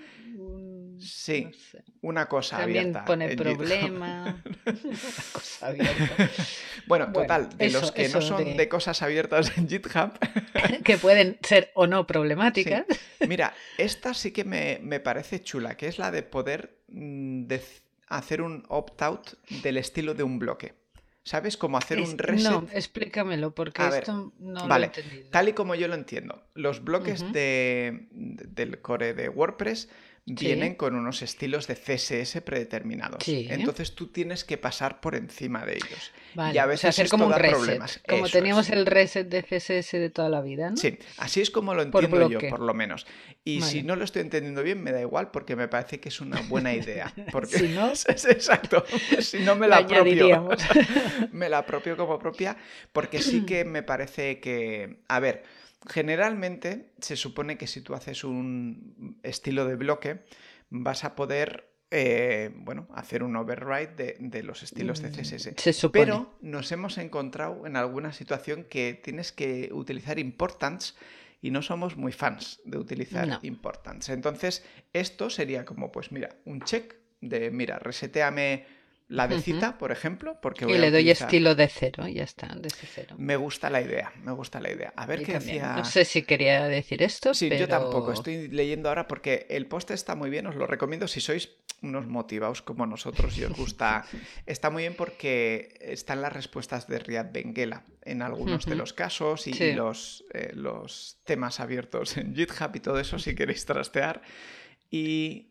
Sí, no sé. una cosa También abierta. También pone problema. Una cosa abierta. Bueno, bueno, total, de eso, los que no son de... de cosas abiertas en GitHub. Que pueden ser o no problemáticas. Sí. Mira, esta sí que me, me parece chula, que es la de poder de hacer un opt-out del estilo de un bloque. ¿Sabes? Como hacer es, un reset. No, explícamelo, porque a esto ver, no vale, lo he entendido. Tal y como yo lo entiendo, los bloques uh-huh. de, de, del core de WordPress vienen sí. con unos estilos de C S S predeterminados. Sí. Entonces tú tienes que pasar por encima de ellos. Vale. Y a veces o sea, hacer esto como un da reset. problemas. Como Eso teníamos es. el reset de C S S de toda la vida, ¿no? Sí, así es como lo entiendo yo, por lo menos. Y vale. si no lo estoy entendiendo bien, me da igual, porque me parece que es una buena idea. Porque... si no... Exacto. Si no me la apropio. me la apropio como propia, porque sí que me parece que... A ver... Generalmente se supone que si tú haces un estilo de bloque vas a poder eh, bueno, hacer un override de, de los estilos de C S S. Se supone. Pero nos hemos encontrado en alguna situación que tienes que utilizar importants y no somos muy fans de utilizar no. importants. Entonces esto sería como, pues mira, un check de, mira, reseteame la de cita, uh-huh. por ejemplo, porque voy y le a doy utilizar... estilo de cero, ya está, desde cero. Me gusta la idea, me gusta la idea. A ver y qué también. decía... No sé si quería decir esto, sí, pero... yo tampoco, estoy leyendo ahora porque el post está muy bien, os lo recomiendo si sois unos motivados como nosotros y os gusta. Está muy bien porque están las respuestas de Riad Benguela en algunos uh-huh. de los casos y, sí. y los, eh, los temas abiertos en GitHub y todo eso si queréis trastear. Y...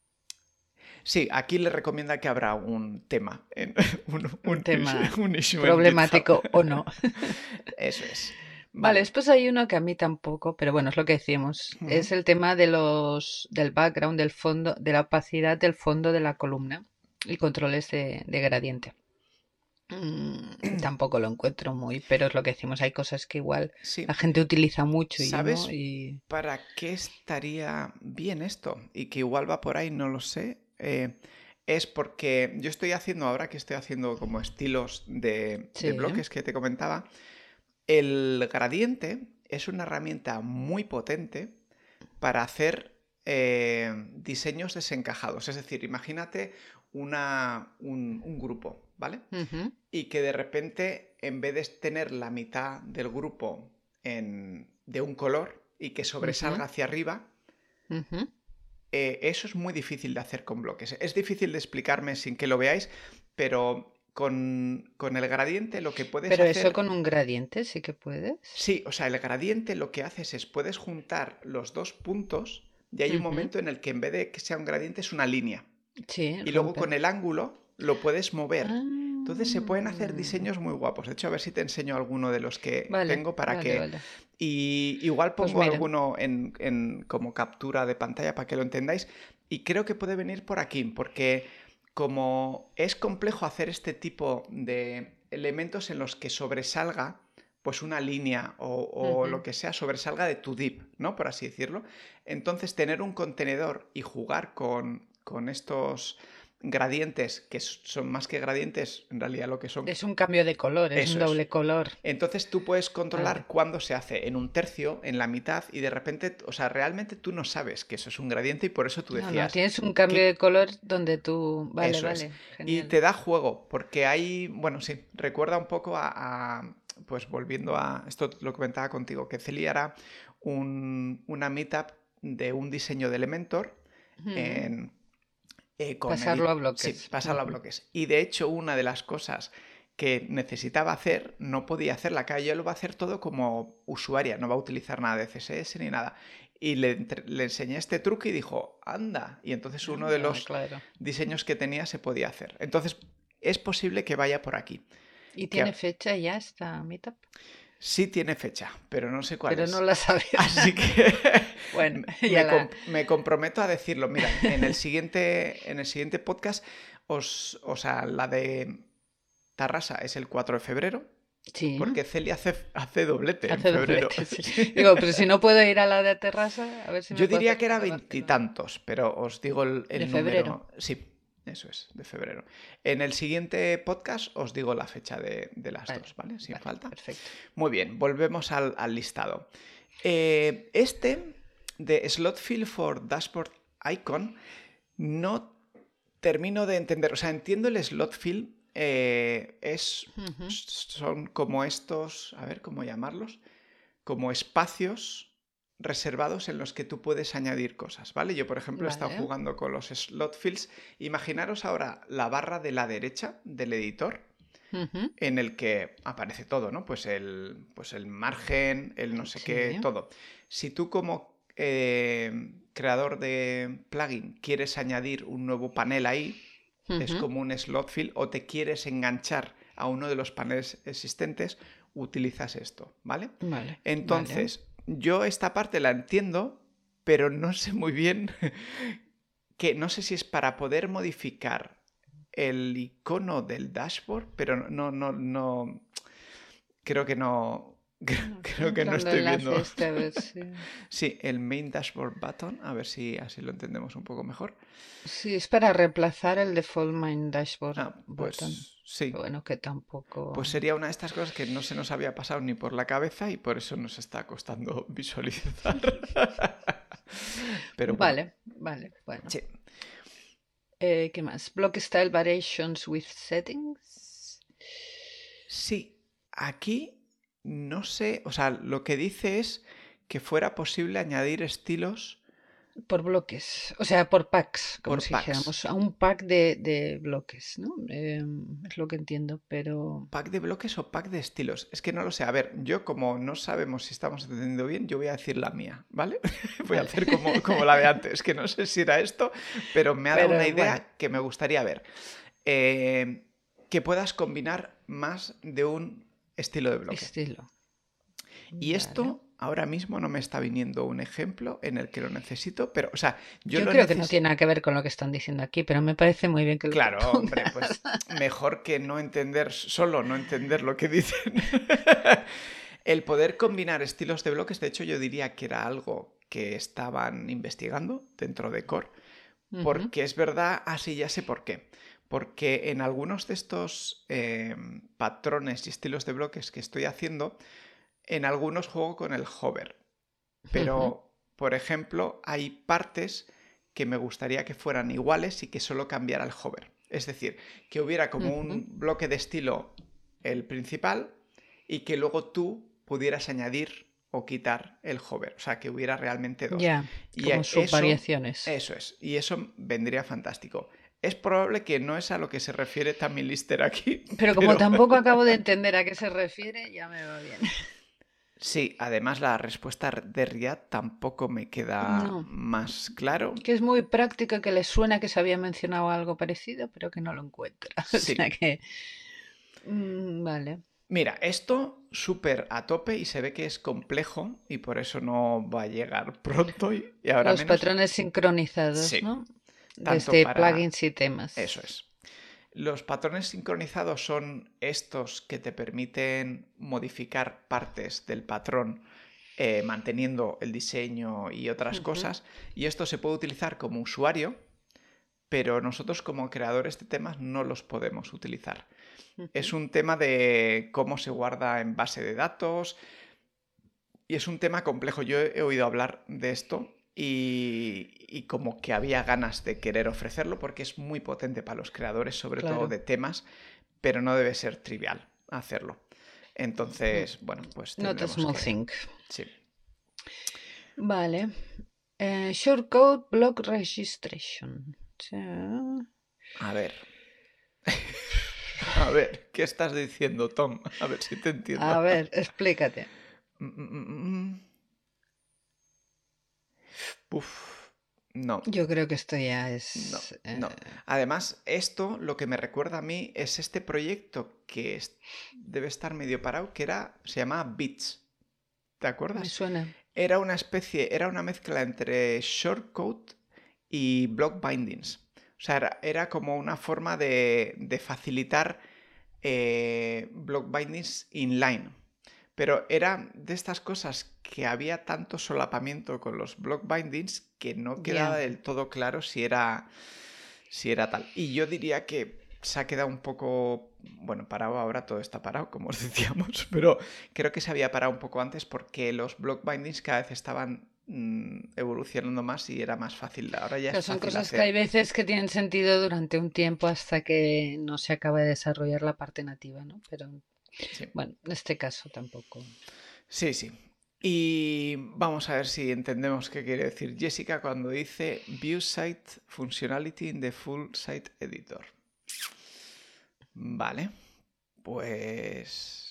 Sí, aquí le recomienda que habrá un tema, en, un, un, un tema issue, un issue problemático o no. Eso es. Vale. vale, después hay uno que a mí tampoco, pero bueno, es lo que decimos. Uh-huh. Es el tema de los del background, del fondo, de la opacidad del fondo de la columna y controles de, de gradiente. Mm, tampoco lo encuentro muy, pero es lo que decimos. Hay cosas que igual sí. la gente utiliza mucho. Y ¿Sabes ¿no? y... para qué estaría bien esto? Y que igual va por ahí, no lo sé. Eh, es porque yo estoy haciendo, ahora que estoy haciendo como estilos de, sí. de bloques que te comentaba, el gradiente es una herramienta muy potente para hacer eh, diseños desencajados. Es decir, imagínate una, un, un grupo, ¿vale? Ujú. Y que de repente, en vez de tener la mitad del grupo en, de un color y que sobresalga Ujú. hacia arriba, Ujú. eh, eso es muy difícil de hacer con bloques. Es difícil de explicarme sin que lo veáis, pero con, con el gradiente lo que puedes Pero eso hacer... con un gradiente sí que puedes. Sí, o sea, el gradiente lo que haces es puedes juntar los dos puntos y hay un Ujú. momento en el que en vez de que sea un gradiente es una línea. Sí, Y luego con romper. el ángulo lo puedes mover. Entonces se pueden hacer Ah, diseños muy guapos. De hecho, a ver si te enseño alguno de los que vale, tengo para vale, que... vale. Y igual Pues pongo mira, alguno en, en como captura de pantalla para que lo entendáis. Y creo que puede venir por aquí, porque como es complejo hacer este tipo de elementos en los que sobresalga pues una línea o, o ujú, lo que sea sobresalga de tu div, ¿no? Por así decirlo. Entonces tener un contenedor y jugar con, con estos gradientes, que son más que gradientes, en realidad lo que son... es un cambio de color, es un Eso es. doble color. Entonces tú puedes Vale. controlar cuándo se hace en un tercio, en la mitad, y de repente, o sea, realmente tú no sabes que eso es un gradiente y por eso tú No, no, decías tienes un cambio de que color donde tú... Vale, eso es. vale, Y genial. te da juego, porque hay, bueno, sí, recuerda un poco a, a, pues volviendo a, esto lo comentaba contigo, que Celia hará un, una meetup de un diseño de Elementor Ujú. en, eh, con Pasarlo a edit sí, bloques. pasarlo a Ujú. bloques. Y de hecho, una de las cosas que necesitaba hacer, no podía hacerla. Acá yo lo va a hacer todo como usuaria, no va a utilizar nada de C S S ni nada. Y le, entre- le enseñé este truque y dijo, anda. Y entonces uno de Anda, los claro. diseños que tenía se podía hacer. Entonces, es posible que vaya por aquí. ¿Y Que tiene fecha ya esta meetup? sí tiene fecha, pero no sé cuál Pero no es. la sabes. Así que Bueno, ya me, la... comp- me comprometo a decirlo. Mira, en el siguiente, en el siguiente podcast, os, o sea, la de Tarrasa es el cuatro de febrero, Sí, porque Celia hace, hace doblete en hace febrero. doblete, sí. Sí. Digo, pero si no puedo ir a la de Terrassa, a ver si Yo me puedo diría que acercar era a Barcelona. veintitantos, pero os digo el, De el febrero. número. Sí, eso es, de febrero. En el siguiente podcast os digo la fecha de, de las Vale, dos, ¿vale? Sin vale, falta. perfecto. Muy bien, volvemos al, al listado. Eh, este de Slot Fill for Dashboard Icon no termino de entender. O sea, entiendo el slot fill. Eh, es, Ujú. son como estos, a ver cómo llamarlos, como espacios reservados en los que tú puedes añadir cosas, ¿vale? Yo, por ejemplo, he estado Vale. jugando con los slot fills. Imaginaros ahora la barra de la derecha del editor Ujú. en el que aparece todo, ¿no? Pues el, pues el margen, el no sé qué, Sí. todo. Si tú como eh, creador de plugin quieres añadir un nuevo panel ahí, es Ujú. como un slot fill, o te quieres enganchar a uno de los paneles existentes, utilizas esto, ¿vale? Vale, vale. Entonces, yo esta parte la entiendo, pero no sé muy bien que no sé si es para poder modificar el icono del dashboard, pero no, no, no, creo que no, Bueno, creo que no entrando estoy enlace viendo. este a ver si... Sí, el main dashboard button, a ver si así lo entendemos un poco mejor. Sí, es para reemplazar el default main dashboard Ah, button. pues sí, Bueno, que tampoco... pues sería una de estas cosas que no se nos había pasado ni por la cabeza y por eso nos está costando visualizar. Pero bueno, Vale, vale, bueno. sí. Eh, ¿qué más? Block Style Variations with Settings. Sí, aquí no sé, o sea, lo que dice es que fuera posible añadir estilos Por bloques, o sea, por packs, como por si packs. dijéramos, a un pack de, de bloques, ¿no? Eh, es lo que entiendo, pero... ¿Pack de bloques o pack de estilos? Es que no lo sé. A ver, yo como no sabemos si estamos entendiendo bien, yo voy a decir la mía, ¿vale? Voy a Vale. hacer como, como la de antes, que no sé si era esto, pero me ha dado una Pero bueno, idea que me gustaría ver. Eh, que puedas combinar más de un estilo de bloque. estilo. Y Vale. esto ahora mismo no me está viniendo un ejemplo en el que lo necesito, pero, o sea, yo Yo lo creo que no necesito... tiene nada que ver con lo que están diciendo aquí, pero me parece muy bien que lo Claro, hombre, propongas. pues mejor que no entender, solo no entender lo que dicen. El poder combinar estilos de bloques, de hecho, yo diría que era algo que estaban investigando dentro de Core, Ujú. porque es verdad, así ya sé por qué. Porque en algunos de estos eh, patrones y estilos de bloques que estoy haciendo, en algunos juego con el hover. Ujú. Pero por ejemplo, hay partes que me gustaría que fueran iguales y que solo cambiara el hover. Es decir, que hubiera como Ujú. un bloque de estilo el principal y que luego tú pudieras añadir o quitar el hover. O sea, que hubiera realmente dos. Ya, Y como eso, subvariaciones. eso es. Y eso vendría fantástico. Es probable que no es a lo que se refiere Tammy Lister aquí, Pero como pero... tampoco acabo de entender a qué se refiere, ya me va bien. Sí, además la respuesta de Riyad tampoco me queda No, más claro. que es muy práctica, que le suena que se había mencionado algo parecido, pero que no lo encuentra. O sea Sí. que... mm, vale. Mira, esto súper a tope y se ve que es complejo y por eso no va a llegar pronto y, y ahora Los menos. patrones sincronizados, Sí, ¿no? tanto Desde para... plugins y temas. Eso es. Los patrones sincronizados son estos que te permiten modificar partes del patrón eh, manteniendo el diseño y otras Ujú, cosas. Y esto se puede utilizar como usuario, pero nosotros como creadores de temas no los podemos utilizar. Es ujú. un tema de cómo se guarda en base de datos y es un tema complejo. Yo he oído hablar de esto y, y como que había ganas de querer ofrecerlo porque es muy potente para los creadores, sobre todo Claro. de temas, pero no debe ser trivial hacerlo. Mm. Entonces, bueno, pues Not a tendremos small que... thing. Sí. Vale. Eh, shortcode block registration. Sí. A ver. A ver, ¿qué estás diciendo, Tom? A ver si te A entiendo. ver, explícate. Mm, mm, mm, mm. Uf, no. Yo creo que esto ya No, es... no. eh, Además, esto lo que me recuerda a mí es este proyecto que es- debe estar medio parado, que era, se llamaba Bits. ¿Te me acuerdas? suena. Era una especie, era una mezcla entre shortcode y block bindings. O sea, era, era como una forma de, de facilitar eh, block bindings inline. Pero era de estas cosas que había tanto solapamiento con los block bindings que no quedaba Ya. del todo claro si era, si era tal. Y yo diría que se ha quedado un poco, bueno, parado ahora, todo está parado, como os decíamos, pero creo que se había parado un poco antes porque los block bindings cada vez estaban mm, evolucionando más y era más fácil. Ahora ya es Pero son fácil cosas que hay hacer. veces que tienen sentido durante un tiempo hasta que no se acaba de desarrollar la parte nativa, ¿no? Pero Sí, bueno, en este caso tampoco. sí, sí. Y vamos a ver si entendemos qué quiere decir Jessica cuando dice View Site Functionality in the Full Site Editor. Vale, pues...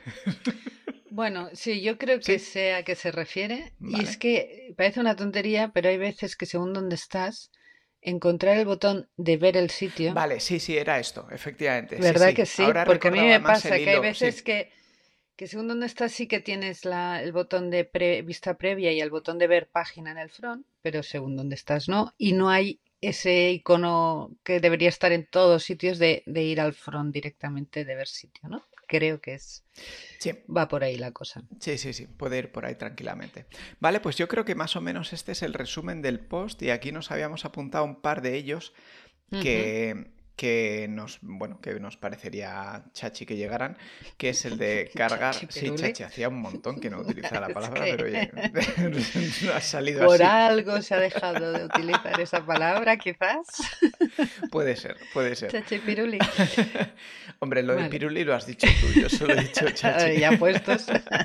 Bueno, sí, yo creo que Sí, sé a qué se refiere. Y es vale. que parece una tontería, pero hay veces que según dónde estás, encontrar el botón de ver el sitio, Vale, sí, sí, era esto, efectivamente. Sí, ¿verdad que sí. sí? Ahora Porque a mí recordaba me más el pasa que hay hilo, veces sí. que, que según dónde estás sí que tienes la, el botón de pre- vista previa y el botón de ver página en el front, pero según dónde estás no. Y no hay ese icono que debería estar en todos sitios de, de ir al front directamente de ver sitio, ¿no? Creo que es, Sí, va por ahí la cosa. sí, sí, sí, puede ir por ahí tranquilamente. Vale, pues yo creo que más o menos este es el resumen del post y aquí nos habíamos apuntado un par de ellos Ujú. que, que nos, bueno, que nos parecería chachi que llegaran, que es el de cargar. Chachi Sí, piruli. chachi, hacía un montón que no utilizaba la Es palabra, pero que oye, ha salido por así. algo se ha dejado de utilizar esa palabra, quizás. Puede ser, puede ser. Chachi piruli. Hombre, lo de Vale. piruli lo has dicho tú, yo solo he dicho chachi. Ya puestos.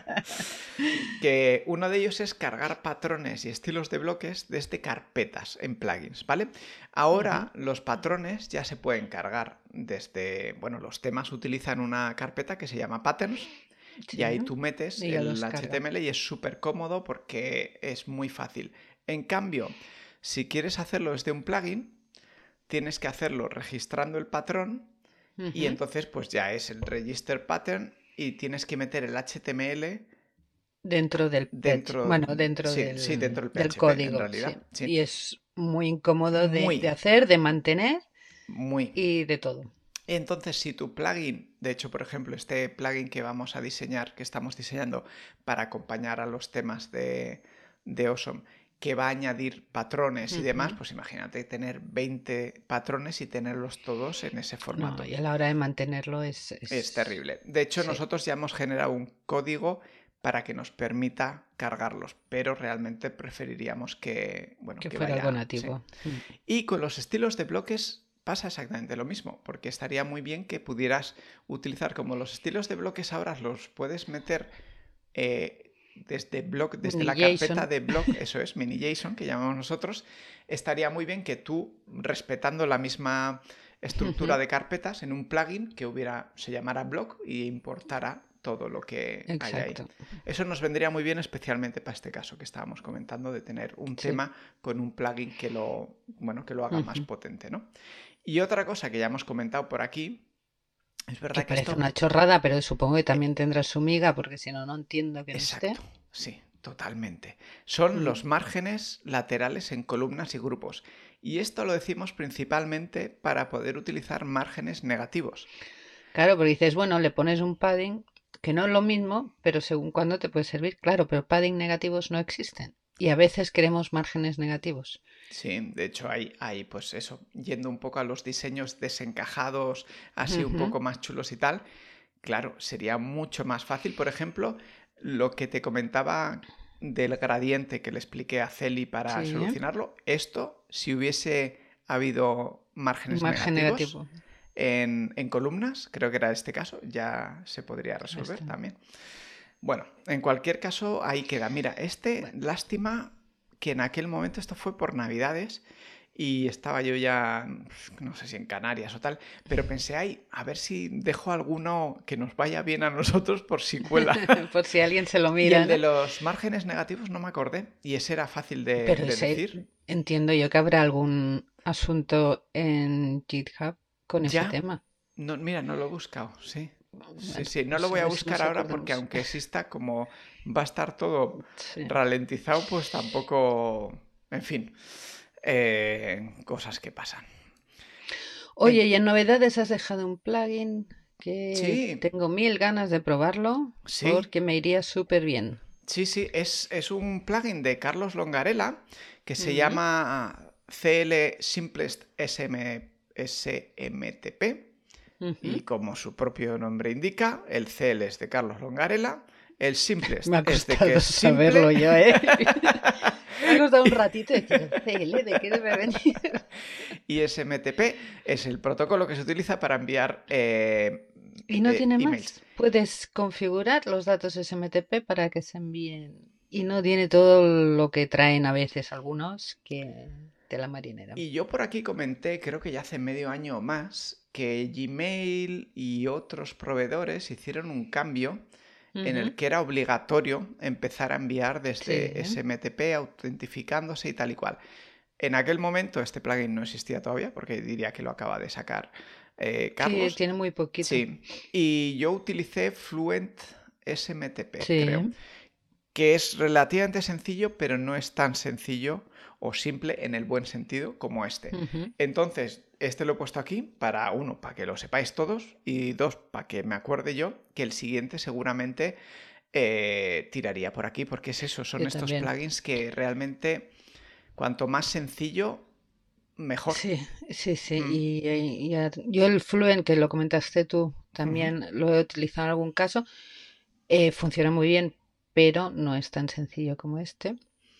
Que uno de ellos es cargar patrones y estilos de bloques desde carpetas en plugins, ¿vale? Ujú. Ahora los patrones ya se pueden cargar desde, bueno, los temas utilizan una carpeta que se llama patterns y Sí, ahí tú metes y ya el los carga. H T M L y es súper cómodo porque es muy fácil. En cambio, si quieres hacerlo desde un plugin, tienes que hacerlo registrando el patrón y Ujú. entonces pues ya es el register pattern y tienes que meter el H T M L Dentro del patch. dentro, Bueno, dentro sí, sí, del, dentro del del P H P, en código, sí. realidad, sí. Y es muy incómodo de, de Muy, hacer, de mantener muy. y de todo. Entonces, si tu plugin, de hecho, por ejemplo, este plugin que vamos a diseñar, que estamos diseñando para acompañar a los temas de, de Awesome, que va a añadir patrones y demás, Ujú. pues imagínate tener veinte patrones y tenerlos todos en ese No, formato. y a la hora de mantenerlo es, Es es... terrible. De hecho, Sí. nosotros ya hemos generado un código para que nos permita cargarlos, pero realmente preferiríamos que, bueno, que, que fuera vaya, algo nativo. Sí. Y con los estilos de bloques pasa exactamente lo mismo, porque estaría muy bien que pudieras utilizar, como los estilos de bloques ahora los puedes meter eh, desde, block, desde la carpeta de block, eso es, mini JSON, que llamamos nosotros, estaría muy bien que tú, respetando la misma estructura uh-huh. de carpetas, en un plugin que hubiera, se llamara block y importara todo lo que Exacto. hay ahí. Eso nos vendría muy bien, especialmente para este caso que estábamos comentando, de tener un sí. tema con un plugin que lo, bueno, que lo haga uh-huh. más potente, ¿no? Y otra cosa que ya hemos comentado por aquí, es verdad que, que parece esto... una chorrada, pero supongo que también eh... tendrá su miga, porque si no, no entiendo que no Exacto, esté. sí, totalmente. Son mm. los márgenes laterales en columnas y grupos. Y esto lo decimos principalmente para poder utilizar márgenes negativos. Claro, porque dices, bueno, le pones un padding, que no es lo mismo, pero según cuándo te puede servir. Claro, pero padding negativos no existen. Y a veces queremos márgenes negativos. Sí, de hecho hay, hay pues eso, yendo un poco a los diseños desencajados, así uh-huh. un poco más chulos y tal. Claro, sería mucho más fácil, por ejemplo, lo que te comentaba del gradiente que le expliqué a Celi para sí. solucionarlo. Esto, si hubiese habido márgenes Margen negativos negativo. en, en columnas, creo que era este caso, ya se podría resolver este. también. Bueno, en cualquier caso, ahí queda. Mira, este, bueno. lástima que en aquel momento, esto fue por Navidades, y estaba yo ya, no sé si en Canarias o tal, pero pensé, ay, a ver si dejo alguno que nos vaya bien a nosotros por si cuela. Por si alguien se lo mira. Y el ¿no? de los márgenes negativos no me acordé, y ese era fácil de, pero de ese, decir. Entiendo yo que habrá algún asunto en GitHub con ya. ese tema. No, mira, no lo he buscado, sí. Bueno, sí, sí, no pues lo voy a a buscar si ahora acordamos. Porque aunque exista, como va a estar todo sí. ralentizado, pues tampoco, en fin, eh, cosas que pasan. Oye, en... y en novedades has dejado un plugin que sí. tengo mil ganas de probarlo sí. porque me iría súper bien. Sí, sí, es, es un plugin de Carlos Longarella que se uh-huh. llama C L Simplest S M T P. Uh-huh. Y como su propio nombre indica, el C L es de Carlos Longarella, el Simplest me ha es de que es simple. Saberlo yo, ¿eh? Me ha costado un ratito decir el C L, ¿de qué debe venir? Y S M T P es el protocolo que se utiliza para enviar eh, ¿Y no eh, tiene emails. más? Puedes configurar los datos S M T P para que se envíen. Y no tiene todo lo que traen a veces algunos que de la marinera. Y yo por aquí comenté, creo que ya hace medio año o más, que Gmail y otros proveedores hicieron un cambio uh-huh. en el que era obligatorio empezar a enviar desde sí. S M T P, autentificándose y tal y cual. En aquel momento este plugin no existía todavía, porque diría que lo acaba de sacar eh, Carlos. Sí, tiene muy poquito. Sí, y yo utilicé Fluent S M T P, sí. creo, que es relativamente sencillo, pero no es tan sencillo o simple en el buen sentido como este. Uh-huh. Entonces, este lo he puesto aquí para, uno, para que lo sepáis todos, y dos, para que me acuerde yo que el siguiente seguramente eh, tiraría por aquí, porque es eso, son yo estos también. Plugins que realmente cuanto más sencillo, mejor. Sí, sí, sí. Mm. Y, y, y yo el Fluent, que lo comentaste tú, también uh-huh. lo he utilizado en algún caso, eh, funciona muy bien, pero no es tan sencillo como este.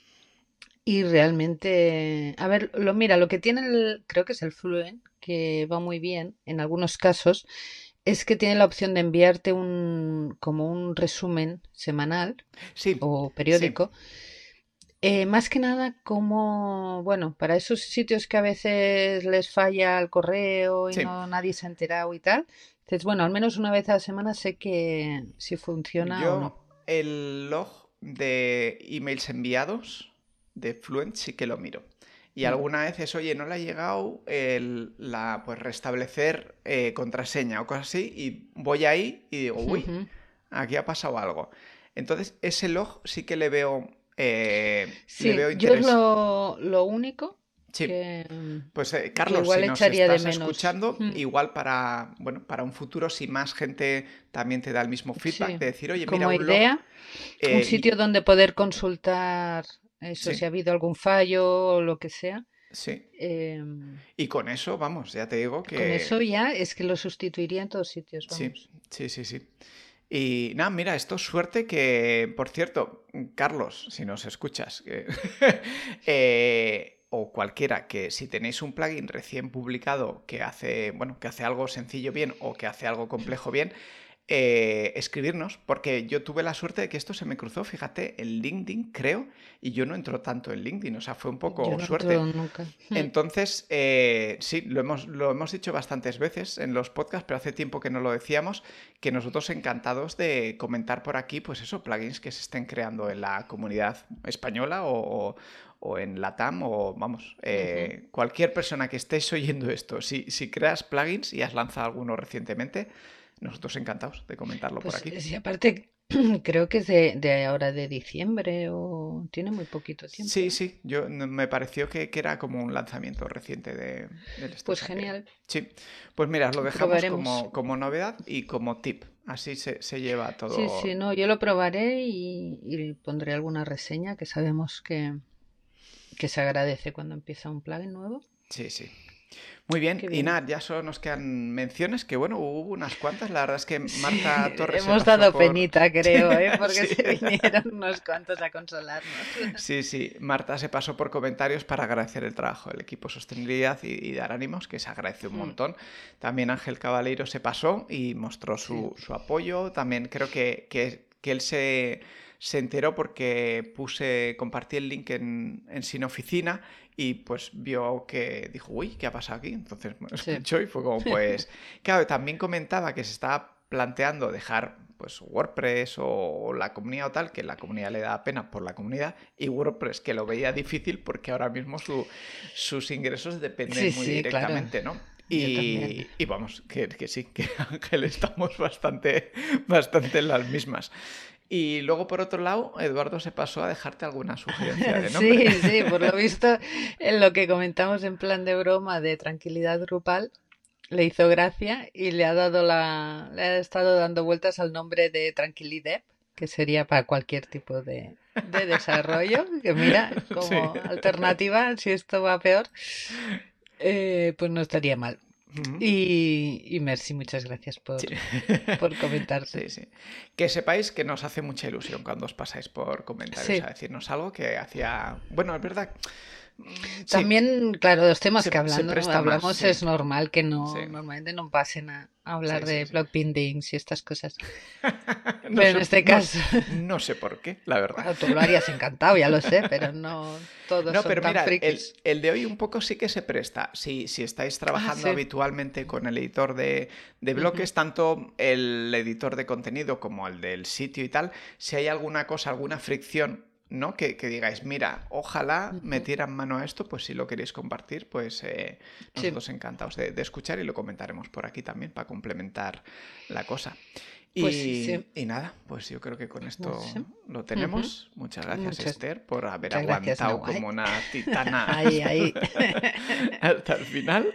Y realmente, a ver, lo mira, lo que tiene el, creo que es el Fluent, que va muy bien en algunos casos, es que tiene la opción de enviarte un como un resumen semanal sí, o periódico. Sí. Eh, más que nada como, bueno, para esos sitios que a veces les falla el correo y sí. no nadie se ha enterado y tal, dices, bueno, al menos una vez a la semana sé que si funciona Yo, o no. El log de emails enviados de Fluent sí que lo miro. Y mm. alguna vez es, oye, no le ha llegado el, la, pues restablecer eh, contraseña o cosas así, y voy ahí y digo, uy, uh-huh. aquí ha pasado algo. Entonces, ese log sí que le veo, eh, sí, le veo interés. Yo es lo, lo único sí. que, pues eh, Carlos, que igual si nos echaría estás de menos. escuchando, mm. igual para, bueno, para un futuro, si más gente también te da el mismo feedback, sí. de decir, oye, como mira, un idea, log, eh, un sitio y... donde poder consultar eso, sí. si ha habido algún fallo o lo que sea. Sí. Eh, y con eso, vamos, ya te digo que... Con eso ya es que lo sustituiría en todos sitios, vamos. Sí, sí, sí, sí. Y nada, mira, esto es suerte que, por cierto, Carlos, si nos escuchas, que, eh, o cualquiera, que si tenéis un plugin recién publicado que hace, bueno, que hace algo sencillo bien o que hace algo complejo bien, eh, escribirnos, porque yo tuve la suerte de que esto se me cruzó, fíjate, en LinkedIn, creo, y yo no entro tanto en LinkedIn, o sea, fue un poco Yo no suerte. entro nunca. Entonces, eh, sí, lo hemos, lo hemos dicho bastantes veces en los podcasts, pero hace tiempo que no lo decíamos, que nosotros encantados de comentar por aquí, pues eso, plugins que se estén creando en la comunidad española o, o, o en LATAM o, vamos, eh, uh-huh. cualquier persona que estéis oyendo esto, si, si creas plugins y has lanzado alguno recientemente, nosotros encantados de comentarlo pues, por aquí. Sí, aparte, creo que es de, de ahora de diciembre o tiene muy poquito tiempo. Sí, sí, yo me pareció que, que era como un lanzamiento reciente de, del esto. Pues genial. Sí, pues mira, lo dejamos como, como novedad y como tip. Así se, se lleva todo. Sí, sí, no, yo lo probaré y, y pondré alguna reseña que sabemos que, que se agradece cuando empieza un plugin nuevo. Sí, sí. Muy bien. bien, y nada, ya solo nos quedan menciones, que bueno, hubo unas cuantas, la verdad es que Marta sí, Torres hemos se pasó dado por... penita, creo, ¿eh? Porque sí. se vinieron unos cuantos a consolarnos. Sí, sí, Marta se pasó por comentarios para agradecer el trabajo del equipo Sostenibilidad y, y dar ánimos, que se agradece un mm. montón. También Ángel Cabaleiro se pasó y mostró su, sí. su apoyo, también creo que, que, que él se... se enteró porque puse, compartí el link en, en Sin Oficina y pues vio que dijo, uy, ¿qué ha pasado aquí? Entonces me sí. escuchó y fue como, pues... Claro, también comentaba que se estaba planteando dejar pues WordPress o la comunidad o tal, que la comunidad le da pena por la comunidad, y WordPress que lo veía difícil porque ahora mismo su, sus ingresos dependen sí, muy sí, directamente, claro. ¿no? Y, y vamos, que, que sí, que Ángel estamos bastante, bastante en las mismas. Y luego, por otro lado, Eduardo se pasó a dejarte alguna sugerencia de nombre. Sí, sí, por lo visto, en lo que comentamos en plan de broma de tranquilidad grupal, le hizo gracia y le ha dado la, le ha estado dando vueltas al nombre de Tranquilidep, que sería para cualquier tipo de, de desarrollo. Que mira, como sí. alternativa, si esto va peor, eh, pues no estaría mal. Uh-huh. Y, y Merci, muchas gracias por, sí. por comentarte. Sí, sí. Que sepáis que nos hace mucha ilusión cuando os pasáis por comentarios sí. a decirnos algo que hacía... Bueno, es verdad... También, sí. claro, los temas se, que hablando, hablamos más, sí. es normal que no sí. normalmente no pasen a hablar sí, de sí, blog bindings y estas cosas. no pero sé, en este no, caso... No sé por qué, la verdad. Bueno, tú lo harías encantado, ya lo sé, pero no todos no, son pero tan mira, frikis. El, el de hoy un poco sí que se presta. Si, si estáis trabajando ah, sí. habitualmente con el editor de, de bloques, uh-huh. tanto el editor de contenido como el del sitio y tal, si hay alguna cosa, alguna fricción, ¿no? Que, que digáis, mira, ojalá uh-huh. metieran mano a esto, pues si lo queréis compartir, pues eh, nosotros sí. encantados de, de escuchar y lo comentaremos por aquí también para complementar la cosa. Y, pues sí, sí. y nada, pues yo creo que con esto sí. lo tenemos. Uh-huh. Muchas gracias, Muchas... Esther, por haber Muchas aguantado gracias, como una titana ahí, ahí. hasta el final.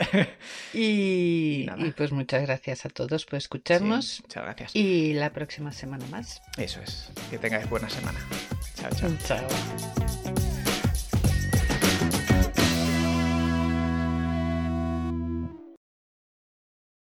Y, y, y pues muchas gracias a todos por escucharnos. Sí, muchas gracias. Y la próxima semana más. Eso es. Que tengáis buena semana. Chao, chao. Chao.